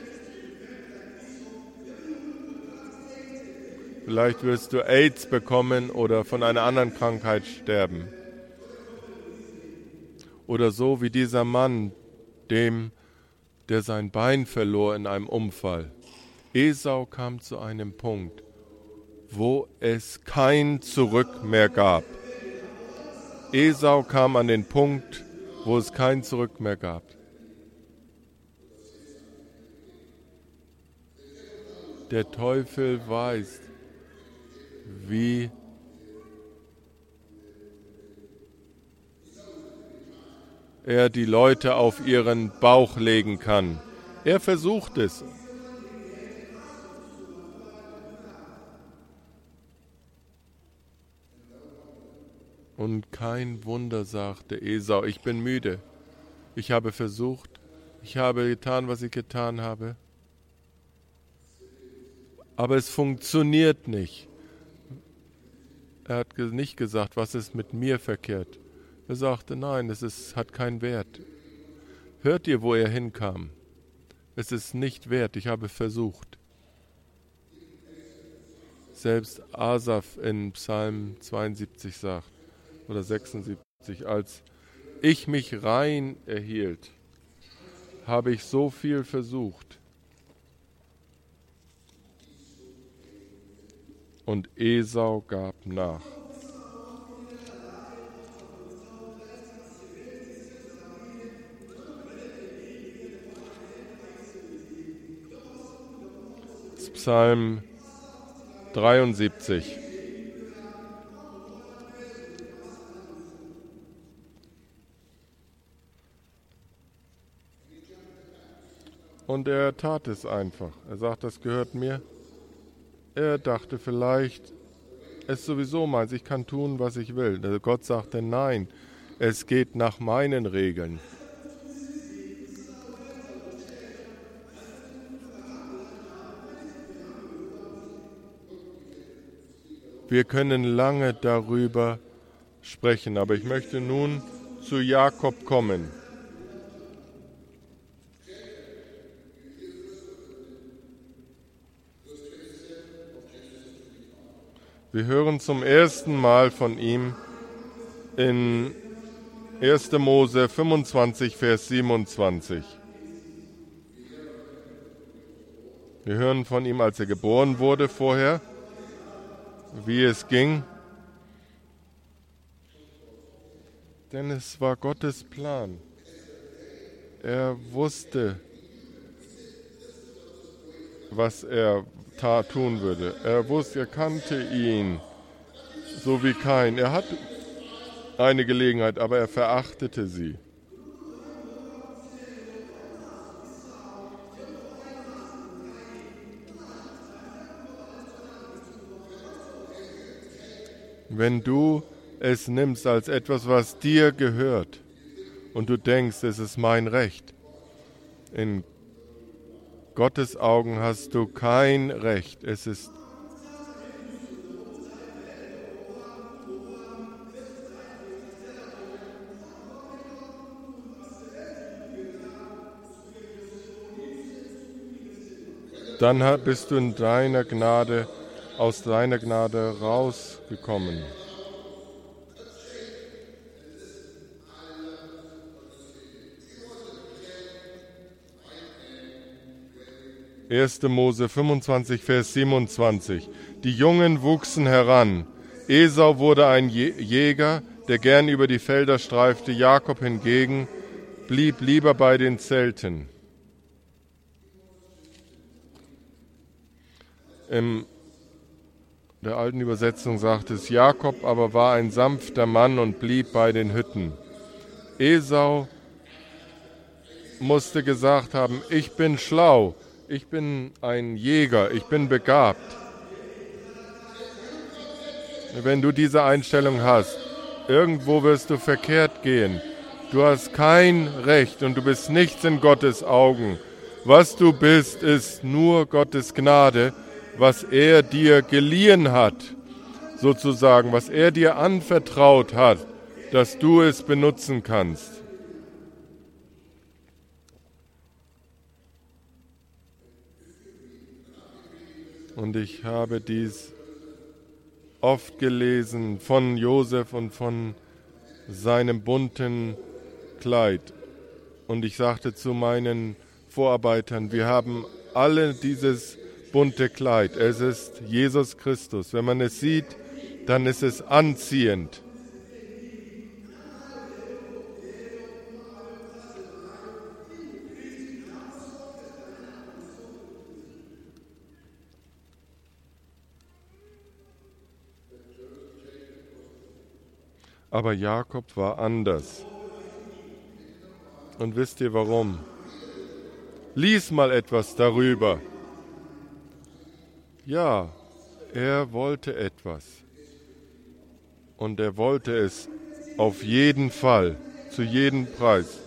Speaker 2: Vielleicht wirst du AIDS bekommen oder von einer anderen Krankheit sterben. Oder so wie dieser Mann, dem, der sein Bein verlor in einem Unfall. Esau kam zu einem Punkt, wo es kein Zurück mehr gab. Esau kam an den Punkt, wo es kein Zurück mehr gab. Der Teufel weiß, wie er die Leute auf ihren Bauch legen kann. Er versucht es. Und kein Wunder, sagte Esau, ich bin müde. Ich habe versucht, ich habe getan, was ich getan habe. Aber es funktioniert nicht. Er hat nicht gesagt, was ist mit mir verkehrt. Er sagte, nein, es ist, hat keinen Wert. Hört ihr, wo er hinkam? Es ist nicht wert, ich habe versucht. Selbst Asaf in Psalm zweiundsiebzig sagt, oder sechsundsiebzig, als ich mich rein erhielt, habe ich so viel versucht. Und Esau gab nach. Psalm dreiundsiebzig. Und er tat es einfach. Er sagt, das gehört mir. Er dachte vielleicht, es ist sowieso meins, ich kann tun, was ich will. Also Gott sagte, nein, es geht nach meinen Regeln. Wir können lange darüber sprechen, aber ich möchte nun zu Jakob kommen. Wir hören zum ersten Mal von ihm in erster Mose fünfundzwanzig, Vers siebenundzwanzig. Wir hören von ihm, als er geboren wurde vorher, wie es ging. Denn es war Gottes Plan. Er wusste, was er tat, tun würde. Er wusste, er kannte ihn, so wie kein. Er hatte eine Gelegenheit, aber er verachtete sie. Wenn du es nimmst als etwas, was dir gehört, und du denkst, es ist mein Recht, in Gottes Augen hast du kein Recht. Es ist dann bist du in deiner Gnade, aus deiner Gnade rausgekommen. erster Mose fünfundzwanzig, Vers siebenundzwanzig. Die Jungen wuchsen heran. Esau wurde ein Jäger, der gern über die Felder streifte. Jakob hingegen blieb lieber bei den Zelten. In der alten Übersetzung sagt es, Jakob aber war ein sanfter Mann und blieb bei den Hütten. Esau musste gesagt haben, ich bin schlau, ich bin ein Jäger, ich bin begabt. Wenn du diese Einstellung hast, irgendwo wirst du verkehrt gehen. Du hast kein Recht und du bist nichts in Gottes Augen. Was du bist, ist nur Gottes Gnade, was er dir geliehen hat, sozusagen, was er dir anvertraut hat, dass du es benutzen kannst. Und ich habe dies oft gelesen von Josef und von seinem bunten Kleid. Und ich sagte zu meinen Vorarbeitern, wir haben alle dieses bunte Kleid. Es ist Jesus Christus. Wenn man es sieht, dann ist es anziehend. Aber Jakob war anders. Und wisst ihr warum? Lies mal etwas darüber. Ja, er wollte etwas. Und er wollte es auf jeden Fall, zu jedem Preis.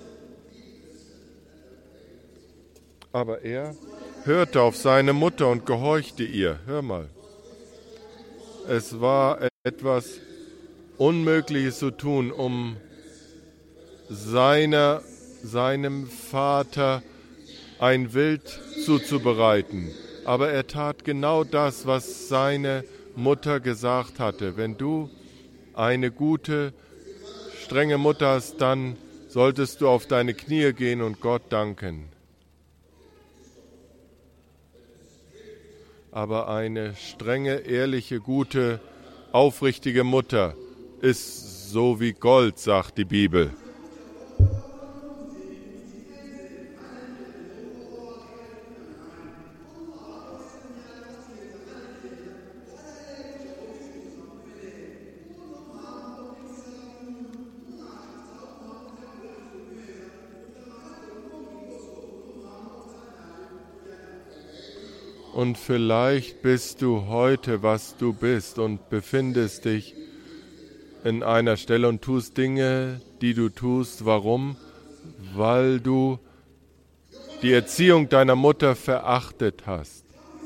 Speaker 2: Aber er hörte auf seine Mutter und gehorchte ihr. Hör mal. Es war etwas Unmögliches zu tun, um seiner, seinem Vater ein Wild zuzubereiten. Aber er tat genau das, was seine Mutter gesagt hatte. Wenn du eine gute, strenge Mutter hast, dann solltest du auf deine Knie gehen und Gott danken. Aber eine strenge, ehrliche, gute, aufrichtige Mutter ist so wie Gold, sagt die Bibel. Und vielleicht bist du heute, was du bist und befindest dich in einer Stelle und tust Dinge, die du tust. Warum? Weil du die Erziehung deiner Mutter verachtet hast.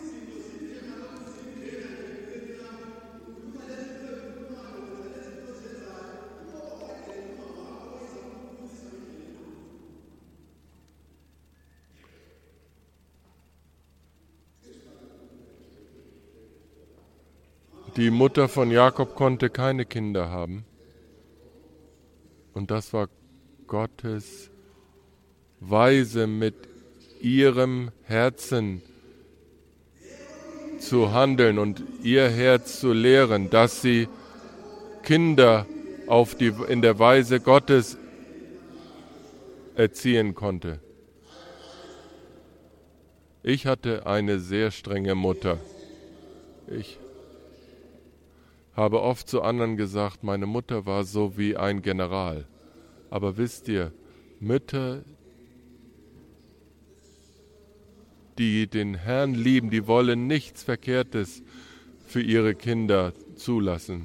Speaker 2: Die Mutter von Jakob konnte keine Kinder haben. Und das war Gottes Weise, mit ihrem Herzen zu handeln und ihr Herz zu lehren, dass sie Kinder auf die, in der Weise Gottes erziehen konnte. Ich hatte eine sehr strenge Mutter. Ich habe oft zu anderen gesagt, meine Mutter war so wie ein General. Aber wisst ihr, Mütter, die den Herrn lieben, die wollen nichts Verkehrtes für ihre Kinder zulassen.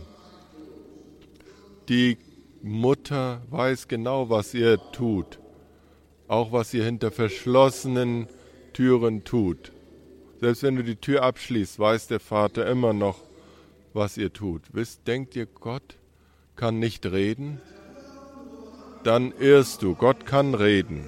Speaker 2: Die Mutter weiß genau, was ihr tut, auch was ihr hinter verschlossenen Türen tut. Selbst wenn du die Tür abschließt, weiß der Vater immer noch, was ihr tut. Wisst, denkt ihr, Gott kann nicht reden? Dann irrst du. Gott kann reden.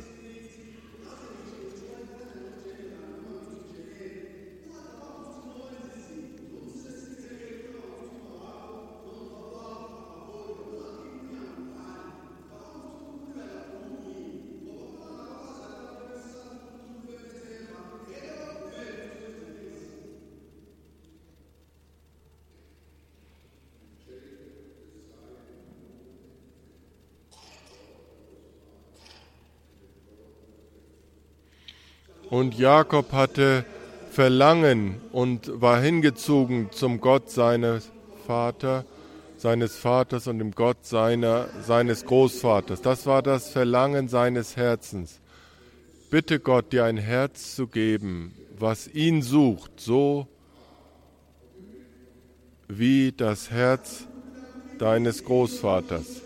Speaker 2: Und Jakob hatte Verlangen und war hingezogen zum Gott seines Vaters, seines Vaters und dem Gott seiner, seines Großvaters. Das war das Verlangen seines Herzens. Bitte Gott, dir ein Herz zu geben, was ihn sucht, so wie das Herz deines Großvaters.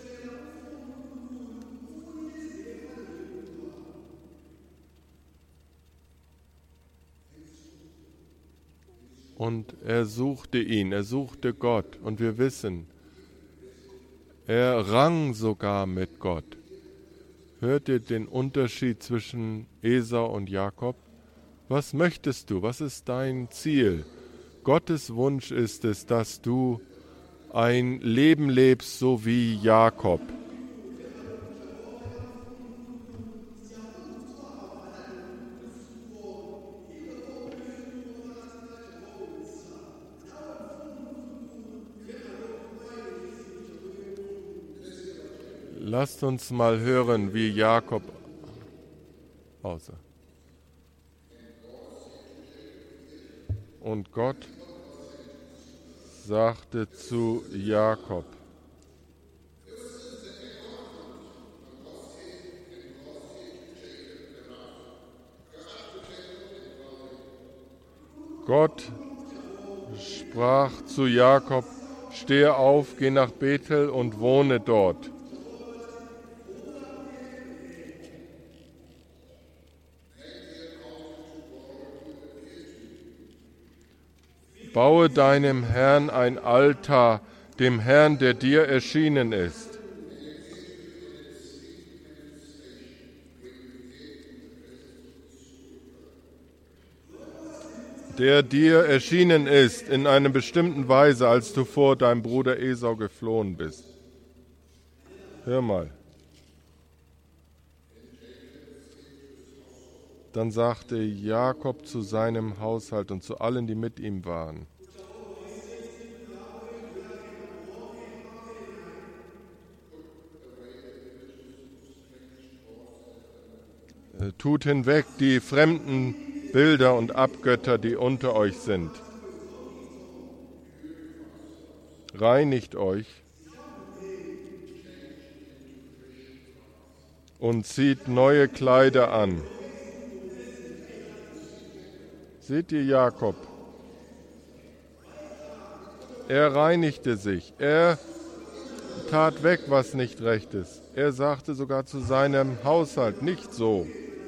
Speaker 2: Und er suchte ihn, er suchte Gott. Und wir wissen, er rang sogar mit Gott. Hört ihr den Unterschied zwischen Esau und Jakob? Was möchtest du? Was ist dein Ziel? Gottes Wunsch ist es, dass du ein Leben lebst, so wie Jakob. Lasst uns mal hören, wie Jakob aussah. Und Gott sagte zu Jakob: Gott sprach zu Jakob: Stehe auf, geh nach Bethel und wohne dort. Baue deinem Herrn ein Altar, dem Herrn, der dir erschienen ist. Der dir erschienen ist in einer bestimmten Weise, als du vor deinem Bruder Esau geflohen bist. Hör mal. Dann sagte Jakob zu seinem Haushalt und zu allen, die mit ihm waren: Tut hinweg die fremden Bilder und Abgötter, die unter euch sind. Reinigt euch und zieht neue Kleider an. Seht ihr Jakob? Er reinigte sich. Er tat weg, was nicht recht ist. Er sagte sogar zu seinem Haushalt: Nicht so.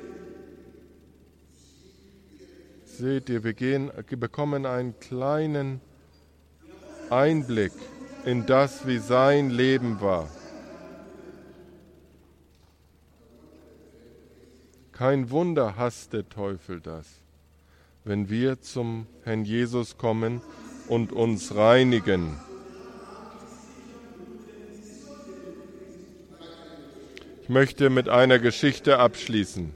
Speaker 2: Seht ihr, wir gehen, bekommen einen kleinen Einblick in das, wie sein Leben war. Kein Wunder hasst der Teufel das, wenn wir zum Herrn Jesus kommen und uns reinigen. Ich möchte mit einer Geschichte abschließen.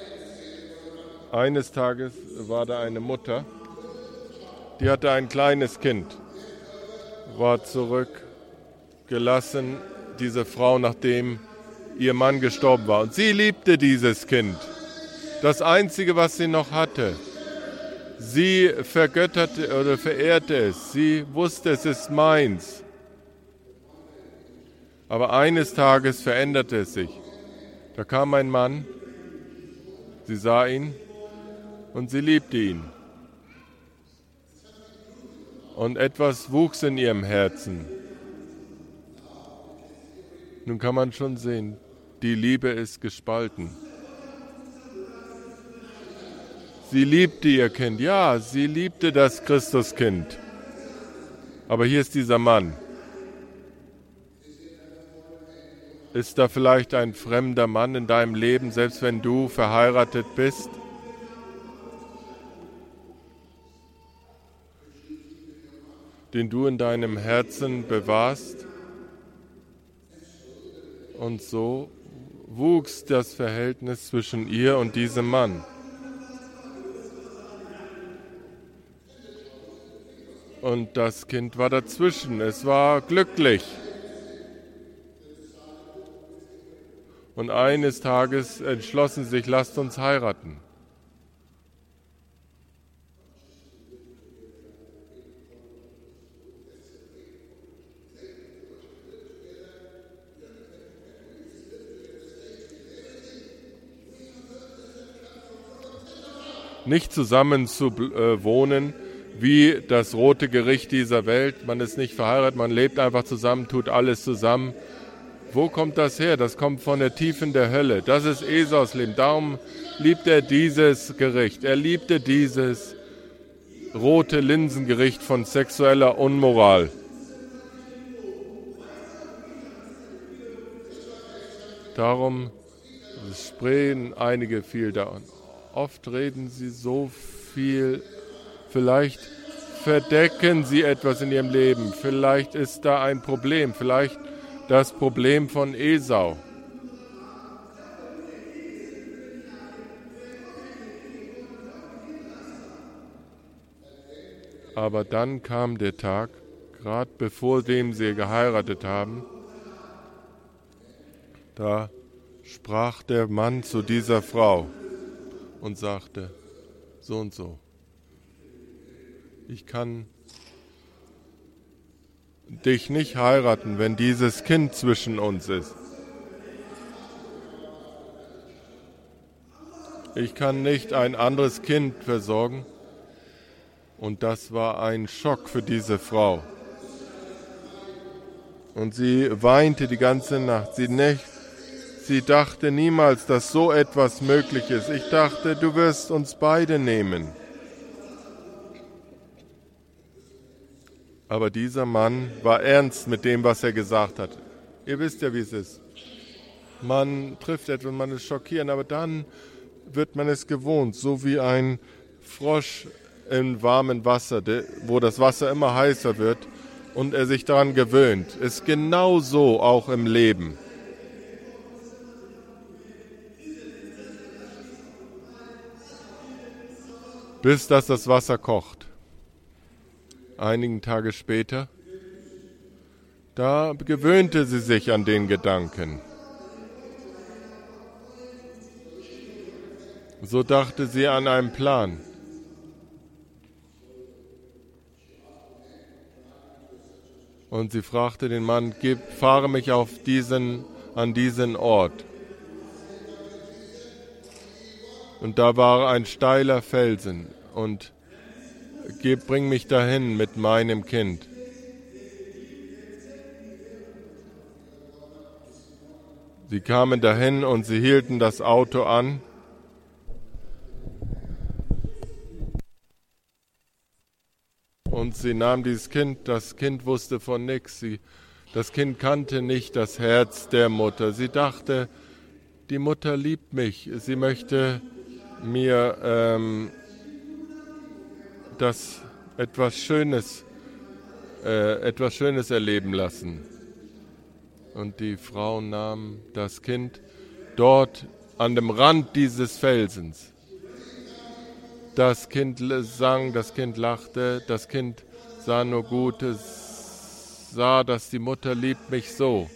Speaker 2: Eines Tages war da eine Mutter, die hatte ein kleines Kind, war zurückgelassen, diese Frau, nachdem ihr Mann gestorben war. Und sie liebte dieses Kind, das Einzige, was sie noch hatte. Sie vergötterte oder verehrte es. Sie wusste, es ist meins. Aber eines Tages veränderte es sich. Da kam ein Mann, sie sah ihn und sie liebte ihn. Und etwas wuchs in ihrem Herzen. Nun kann man schon sehen, die Liebe ist gespalten. Sie liebte ihr Kind, ja, sie liebte das Christuskind. Aber hier ist dieser Mann. Ist da vielleicht ein fremder Mann in deinem Leben, selbst wenn du verheiratet bist? Den du in deinem Herzen bewahrst? Und so wuchs das Verhältnis zwischen ihr und diesem Mann. Und das Kind war dazwischen, es war glücklich. Und eines Tages entschlossen sie sich, lasst uns heiraten. nicht zusammen zu äh, wohnen, wie das rote Gericht dieser Welt. Man ist nicht verheiratet, man lebt einfach zusammen, tut alles zusammen. Wo kommt das her? Das kommt von der Tiefen der Hölle. Das ist Esaus Leben. Darum liebt er dieses Gericht. Er liebte dieses rote Linsengericht von sexueller Unmoral. Darum sprechen einige viel da. Oft reden sie so viel, vielleicht verdecken sie etwas in ihrem Leben, vielleicht ist da ein Problem, vielleicht das Problem von Esau. Aber dann kam der Tag, gerade bevor dem sie geheiratet haben, da sprach der Mann zu dieser Frau und sagte, so und so, ich kann dich nicht heiraten, wenn dieses Kind zwischen uns ist. Ich kann nicht ein anderes Kind versorgen. Und das war ein Schock für diese Frau. Und sie weinte die ganze Nacht. Sie, nicht, sie dachte niemals, dass so etwas möglich ist. Ich dachte, du wirst uns beide nehmen. Aber dieser Mann war ernst mit dem, was er gesagt hat. Ihr wisst ja, wie es ist. Man trifft etwas, man ist schockierend, aber dann wird man es gewohnt, so wie ein Frosch im warmen Wasser, wo das Wasser immer heißer wird und er sich daran gewöhnt. Ist genau so auch im Leben. Bis dass das Wasser kocht. Einigen Tage später, da gewöhnte sie sich an den Gedanken. So dachte sie an einen Plan. Und sie fragte den Mann, Gib, fahre mich auf diesen, an diesen Ort. Und da war ein steiler Felsen und gib, bring mich dahin mit meinem Kind. Sie kamen dahin und sie hielten das Auto an. Und sie nahm dieses Kind, das Kind wusste von nichts. Das Kind kannte nicht das Herz der Mutter. Sie dachte, die Mutter liebt mich. Sie möchte mir ähm, das etwas Schönes, äh, etwas Schönes erleben lassen. Und die Frau nahm das Kind dort an dem Rand dieses Felsens. Das Kind sang, das Kind lachte, das Kind sah nur Gutes, sah, dass die Mutter liebt mich so.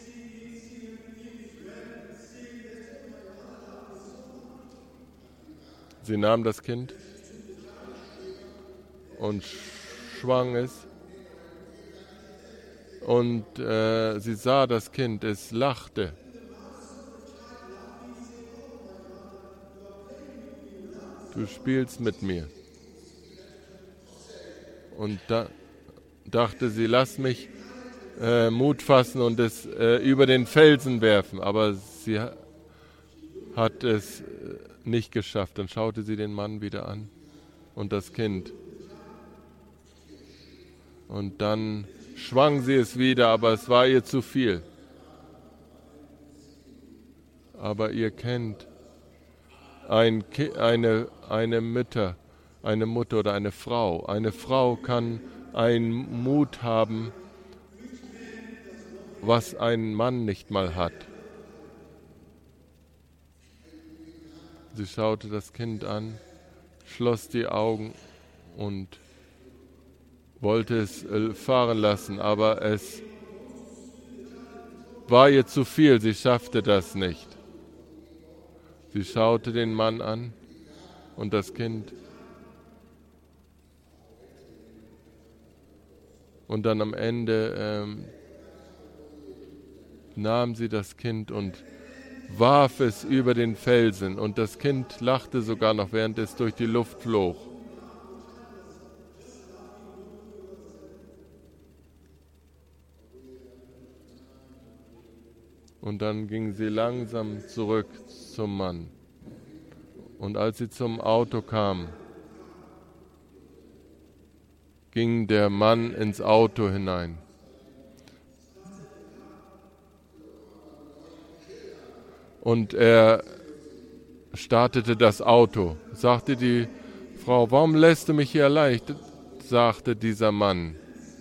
Speaker 2: Sie nahm das Kind und schwang es und äh, sie sah das Kind, es lachte. Du spielst mit mir. Und da dachte sie, lass mich äh, Mut fassen und es äh, über den Felsen werfen. Aber sie ha- hat es äh, nicht geschafft. Dann schaute sie den Mann wieder an und das Kind. Und dann schwang sie es wieder, aber es war ihr zu viel. Aber ihr kennt Ein, eine, eine Mutter, eine Mutter oder eine Frau. Eine Frau kann einen Mut haben, was ein Mann nicht mal hat. Sie schaute das Kind an, schloss die Augen und wollte es fahren lassen, aber es war ihr zu viel, sie schaffte das nicht. Sie schaute den Mann an und das Kind. Und dann am Ende ähm, nahm sie das Kind und warf es über den Felsen und das Kind lachte sogar noch, während es durch die Luft flog. Und dann ging sie langsam zurück zum Mann. Und als sie zum Auto kam, ging der Mann ins Auto hinein. Und er startete das Auto. Sagte die Frau, warum lässt du mich hier allein? Sagte dieser Mann.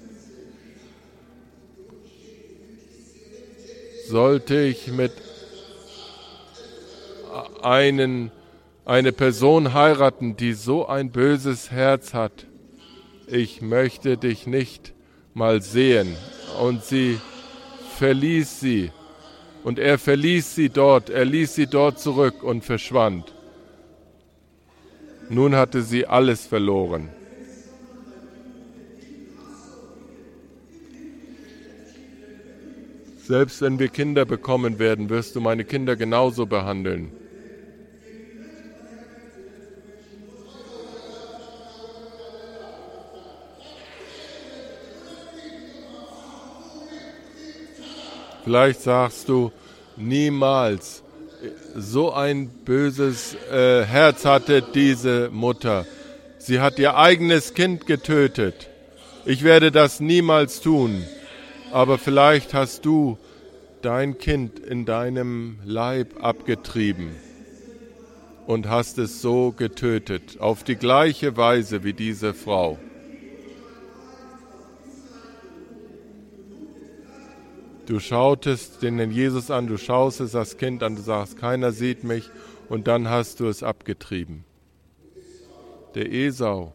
Speaker 2: Sollte ich mit einen, eine Person heiraten, die so ein böses Herz hat? Ich möchte dich nicht mal sehen. Und sie verließ sie. Und er verließ sie dort, er ließ sie dort zurück und verschwand. Nun hatte sie alles verloren. Selbst wenn wir Kinder bekommen werden, wirst du meine Kinder genauso behandeln. Vielleicht sagst du, niemals, so ein böses äh, Herz hatte diese Mutter. Sie hat ihr eigenes Kind getötet. Ich werde das niemals tun. Aber vielleicht hast du dein Kind in deinem Leib abgetrieben und hast es so getötet, auf die gleiche Weise wie diese Frau. Du schautest den Jesus an, du schaust es das Kind an, du sagst, keiner sieht mich, und dann hast du es abgetrieben. Der Esau.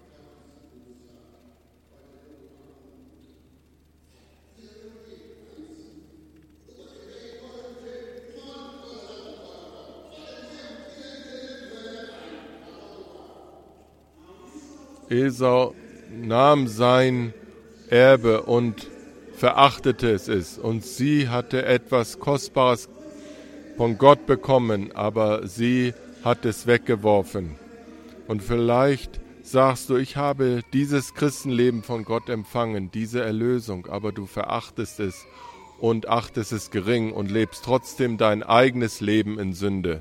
Speaker 2: Esau nahm sein Erbe und verachtete es, und sie hatte etwas Kostbares von Gott bekommen, aber sie hat es weggeworfen. Und vielleicht sagst du, ich habe dieses Christenleben von Gott empfangen, diese Erlösung, aber du verachtest es und achtest es gering und lebst trotzdem dein eigenes Leben in Sünde.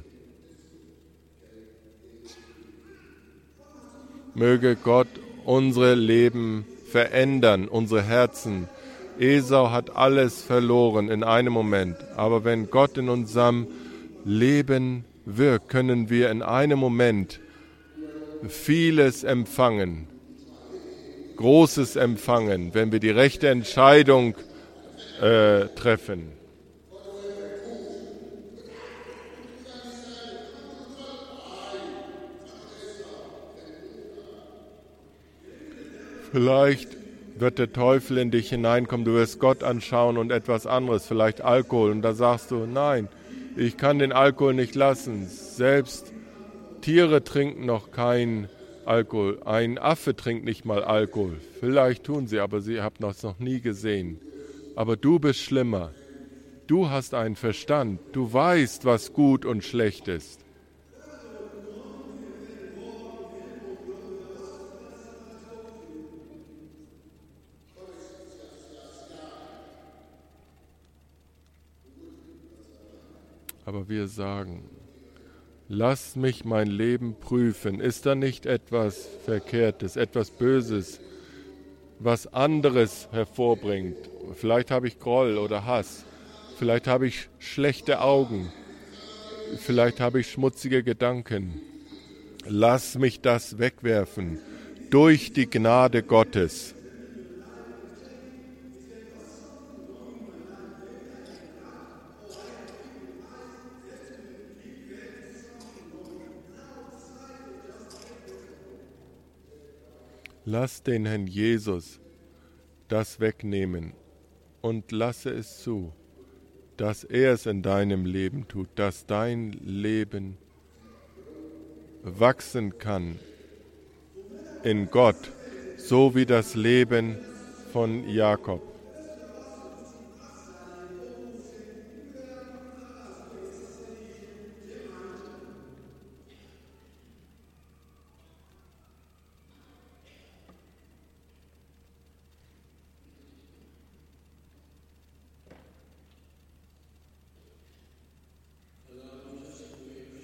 Speaker 2: Möge Gott unsere Leben verändern, unsere Herzen. Esau hat alles verloren in einem Moment, aber wenn Gott in unserem Leben wirkt, können wir in einem Moment vieles empfangen, Großes empfangen, wenn wir die rechte Entscheidung äh, treffen. Vielleicht wird der Teufel in dich hineinkommen, du wirst Gott anschauen und etwas anderes, vielleicht Alkohol. Und da sagst du, nein, ich kann den Alkohol nicht lassen. Selbst Tiere trinken noch keinen Alkohol. Ein Affe trinkt nicht mal Alkohol. Vielleicht tun sie, aber sie haben das noch nie gesehen. Aber du bist schlimmer. Du hast einen Verstand. Du weißt, was gut und schlecht ist. Aber wir sagen, lass mich mein Leben prüfen. Ist da nicht etwas Verkehrtes, etwas Böses, was anderes hervorbringt? Vielleicht habe ich Groll oder Hass. Vielleicht habe ich schlechte Augen. Vielleicht habe ich schmutzige Gedanken. Lass mich das wegwerfen durch die Gnade Gottes. Lass den Herrn Jesus das wegnehmen und lasse es zu, dass er es in deinem Leben tut, dass dein Leben wachsen kann in Gott, so wie das Leben von Jakob.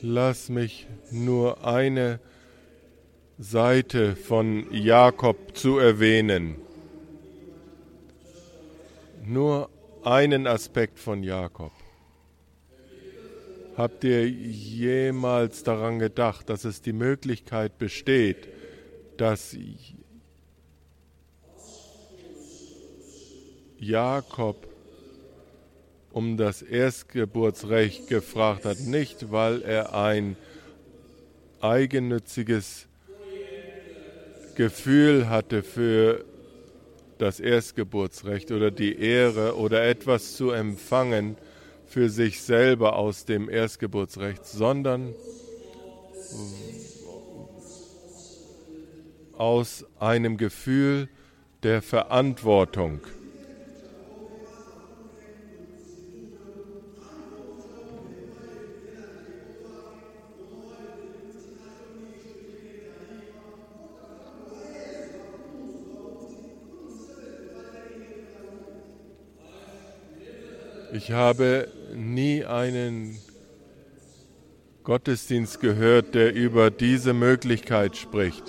Speaker 2: Lass mich nur eine Seite von Jakob zu erwähnen. Nur einen Aspekt von Jakob. Habt ihr jemals daran gedacht, dass es die Möglichkeit besteht, dass Jakob um das Erstgeburtsrecht gefragt hat, nicht weil er ein eigennütziges Gefühl hatte für das Erstgeburtsrecht oder die Ehre oder etwas zu empfangen für sich selber aus dem Erstgeburtsrecht, sondern aus einem Gefühl der Verantwortung. Ich habe nie einen Gottesdienst gehört, der über diese Möglichkeit spricht.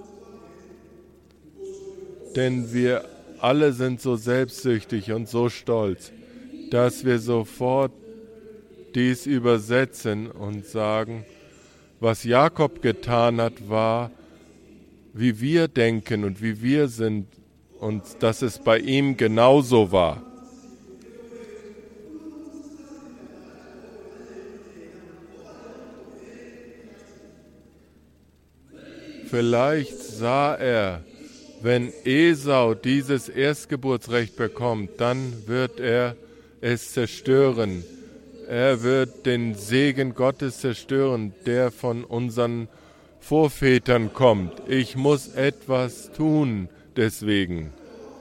Speaker 2: Denn wir alle sind so selbstsüchtig und so stolz, dass wir sofort dies übersetzen und sagen, was Jakob getan hat, war, wie wir denken und wie wir sind und dass es bei ihm genauso war. Vielleicht sah er, wenn Esau dieses Erstgeburtsrecht bekommt, dann wird er es zerstören. Er wird den Segen Gottes zerstören, der von unseren Vorvätern kommt. Ich muss etwas tun deswegen.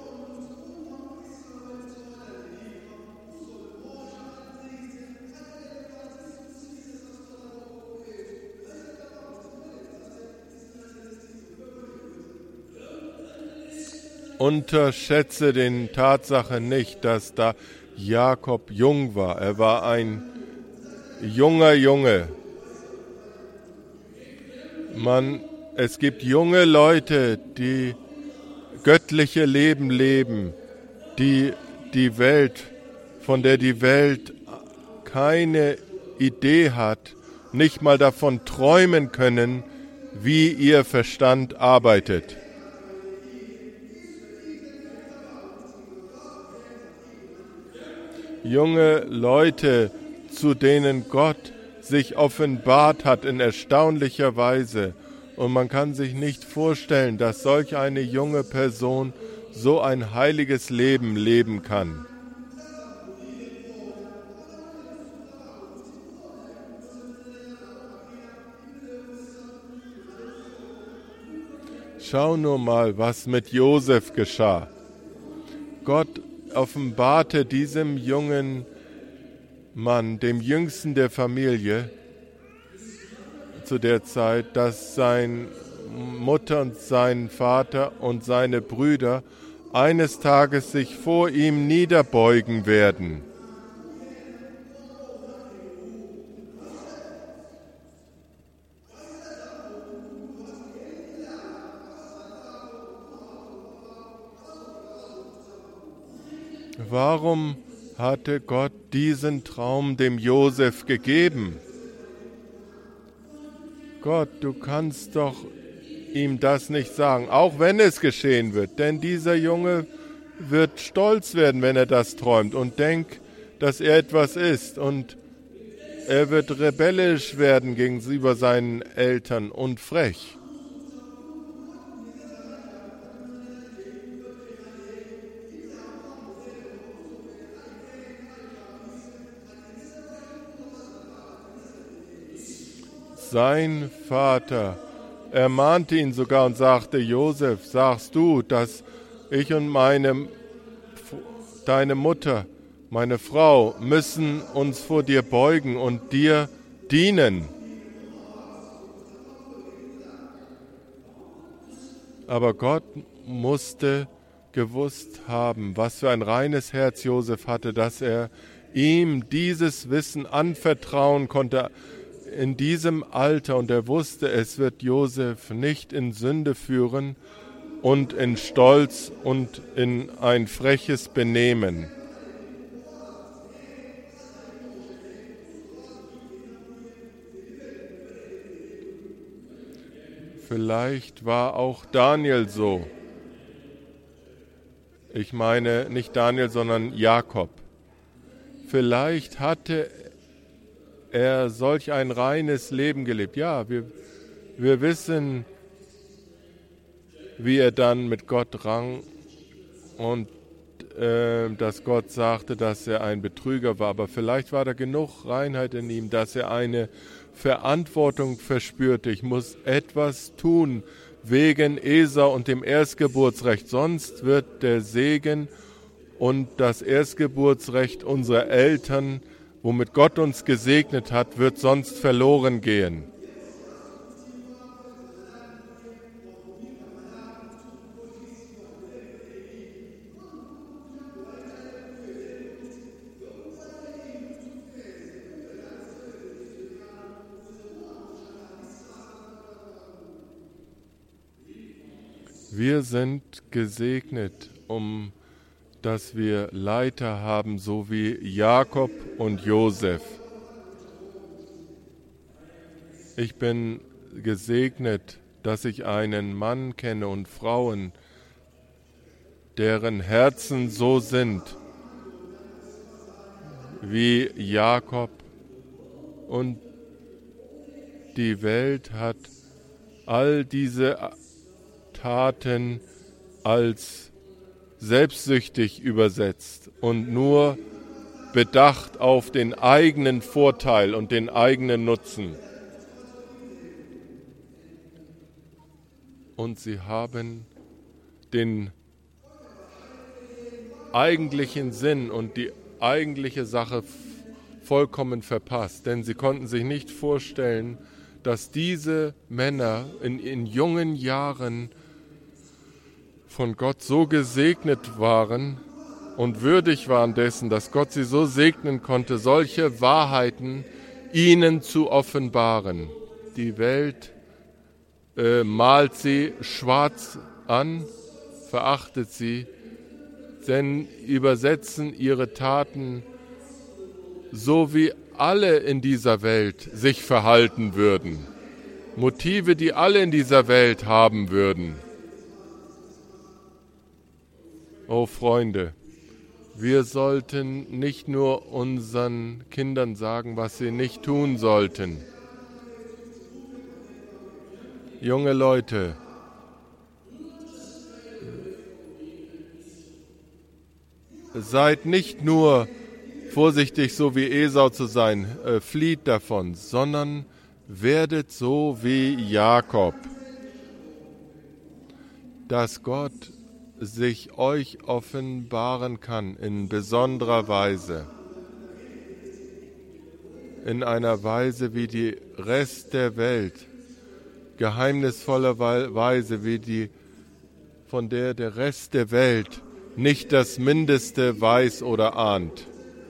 Speaker 2: Unterschätze den Tatsache nicht, dass da Jakob jung war. Er war ein junger Junge. Man, es gibt junge Leute, die göttliche Leben leben, die die Welt, von der die Welt keine Idee hat, nicht mal davon träumen können, wie ihr Verstand arbeitet. Junge Leute, zu denen Gott sich offenbart hat in erstaunlicher Weise. Und man kann sich nicht vorstellen, dass solch eine junge Person so ein heiliges Leben leben kann. Schau nur mal, was mit Josef geschah. Gott offenbarte diesem jungen Mann, dem jüngsten der Familie, zu der Zeit, dass seine Mutter und sein Vater und seine Brüder eines Tages sich vor ihm niederbeugen werden. Warum hatte Gott diesen Traum dem Josef gegeben? Gott, du kannst doch ihm das nicht sagen, auch wenn es geschehen wird, denn dieser Junge wird stolz werden, wenn er das träumt und denkt, dass er etwas ist, und er wird rebellisch werden gegenüber seinen Eltern und frech. Sein Vater ermahnte ihn sogar und sagte, Josef, sagst du, dass ich und meine, deine Mutter, meine Frau, müssen uns vor dir beugen und dir dienen? Aber Gott musste gewusst haben, was für ein reines Herz Josef hatte, dass er ihm dieses Wissen anvertrauen konnte, in diesem Alter und er wusste, es wird Josef nicht in Sünde führen und in Stolz und in ein freches Benehmen. Vielleicht war auch Daniel so. Ich meine nicht Daniel, sondern Jakob. Vielleicht hatte er solch ein reines Leben gelebt. Ja, wir, wir wissen, wie er dann mit Gott rang und äh, dass Gott sagte, dass er ein Betrüger war. Aber vielleicht war da genug Reinheit in ihm, dass er eine Verantwortung verspürte. Ich muss etwas tun wegen Esau und dem Erstgeburtsrecht. Sonst wird der Segen und das Erstgeburtsrecht unserer Eltern, womit Gott uns gesegnet hat, wird sonst verloren gehen. Wir sind gesegnet, um dass wir Leiter haben, so wie Jakob und Josef. Ich bin gesegnet, dass ich einen Mann kenne und Frauen, deren Herzen so sind wie Jakob. Und die Welt hat all diese Taten als selbstsüchtig übersetzt und nur bedacht auf den eigenen Vorteil und den eigenen Nutzen. Und sie haben den eigentlichen Sinn und die eigentliche Sache vollkommen verpasst, denn sie konnten sich nicht vorstellen, dass diese Männer in, in jungen Jahren von Gott so gesegnet waren und würdig waren dessen, dass Gott sie so segnen konnte, solche Wahrheiten ihnen zu offenbaren. Die Welt äh, malt sie schwarz an, verachtet sie, denn übersetzen ihre Taten so, wie alle in dieser Welt sich verhalten würden. Motive, die alle in dieser Welt haben würden. Oh Freunde, wir sollten nicht nur unseren Kindern sagen, was sie nicht tun sollten. Junge Leute, seid nicht nur vorsichtig, so wie Esau zu sein, äh, flieht davon, sondern werdet so wie Jakob, dass Gott sich euch offenbaren kann in besonderer Weise, in einer Weise wie die Rest der Welt, geheimnisvoller Weise wie die, von der der Rest der Welt nicht das Mindeste weiß oder ahnt.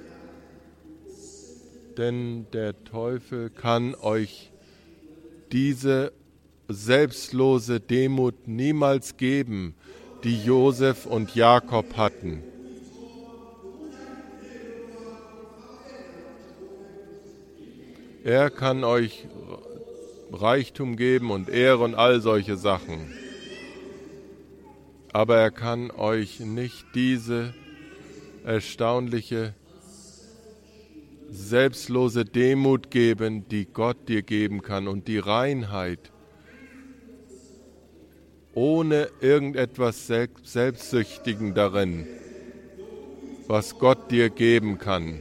Speaker 2: Denn der Teufel kann euch diese selbstlose Demut niemals geben, die Josef und Jakob hatten. Er kann euch Reichtum geben und Ehre und all solche Sachen. Aber er kann euch nicht diese erstaunliche, selbstlose Demut geben, die Gott dir geben kann und die Reinheit, ohne irgendetwas Selbstsüchtigen darin, was Gott dir geben kann.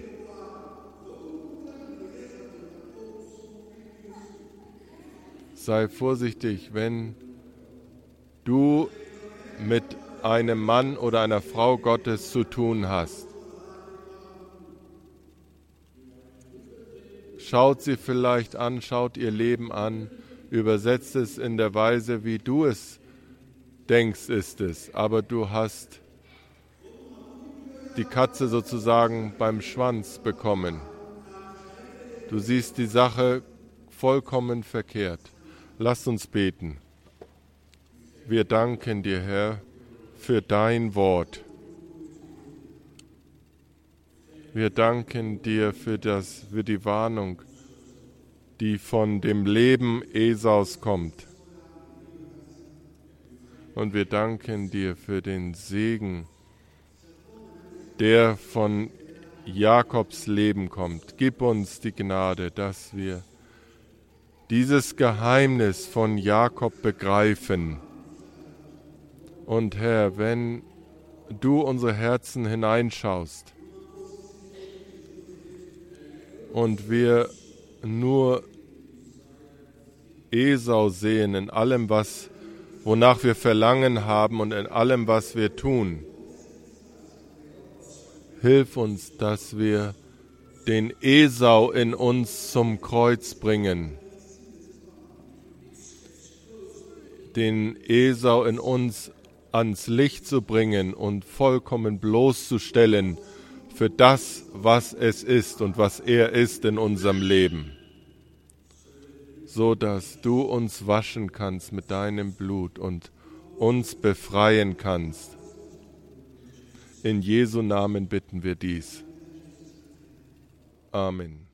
Speaker 2: Sei vorsichtig, wenn du mit einem Mann oder einer Frau Gottes zu tun hast. Schaut sie vielleicht an, schaut ihr Leben an, übersetzt es in der Weise, wie du es denkst, ist es. Aber du hast die Katze sozusagen beim Schwanz bekommen. Du siehst die Sache vollkommen verkehrt. Lass uns beten. Wir danken dir, Herr, für dein Wort. Wir danken dir für, das, für die Warnung, die von dem Leben Esaus kommt. Und wir danken dir für den Segen, der von Jakobs Leben kommt. Gib uns die Gnade, dass wir dieses Geheimnis von Jakob begreifen. Und Herr, wenn du unsere Herzen hineinschaust und wir nur Esau sehen in allem, was, wonach wir Verlangen haben und in allem, was wir tun, hilf uns, dass wir den Esau in uns zum Kreuz bringen, den Esau in uns ans Licht zu bringen und vollkommen bloßzustellen für das, was es ist und was er ist in unserem Leben, so dass du uns waschen kannst mit deinem Blut und uns befreien kannst. In Jesu Namen bitten wir dies. Amen.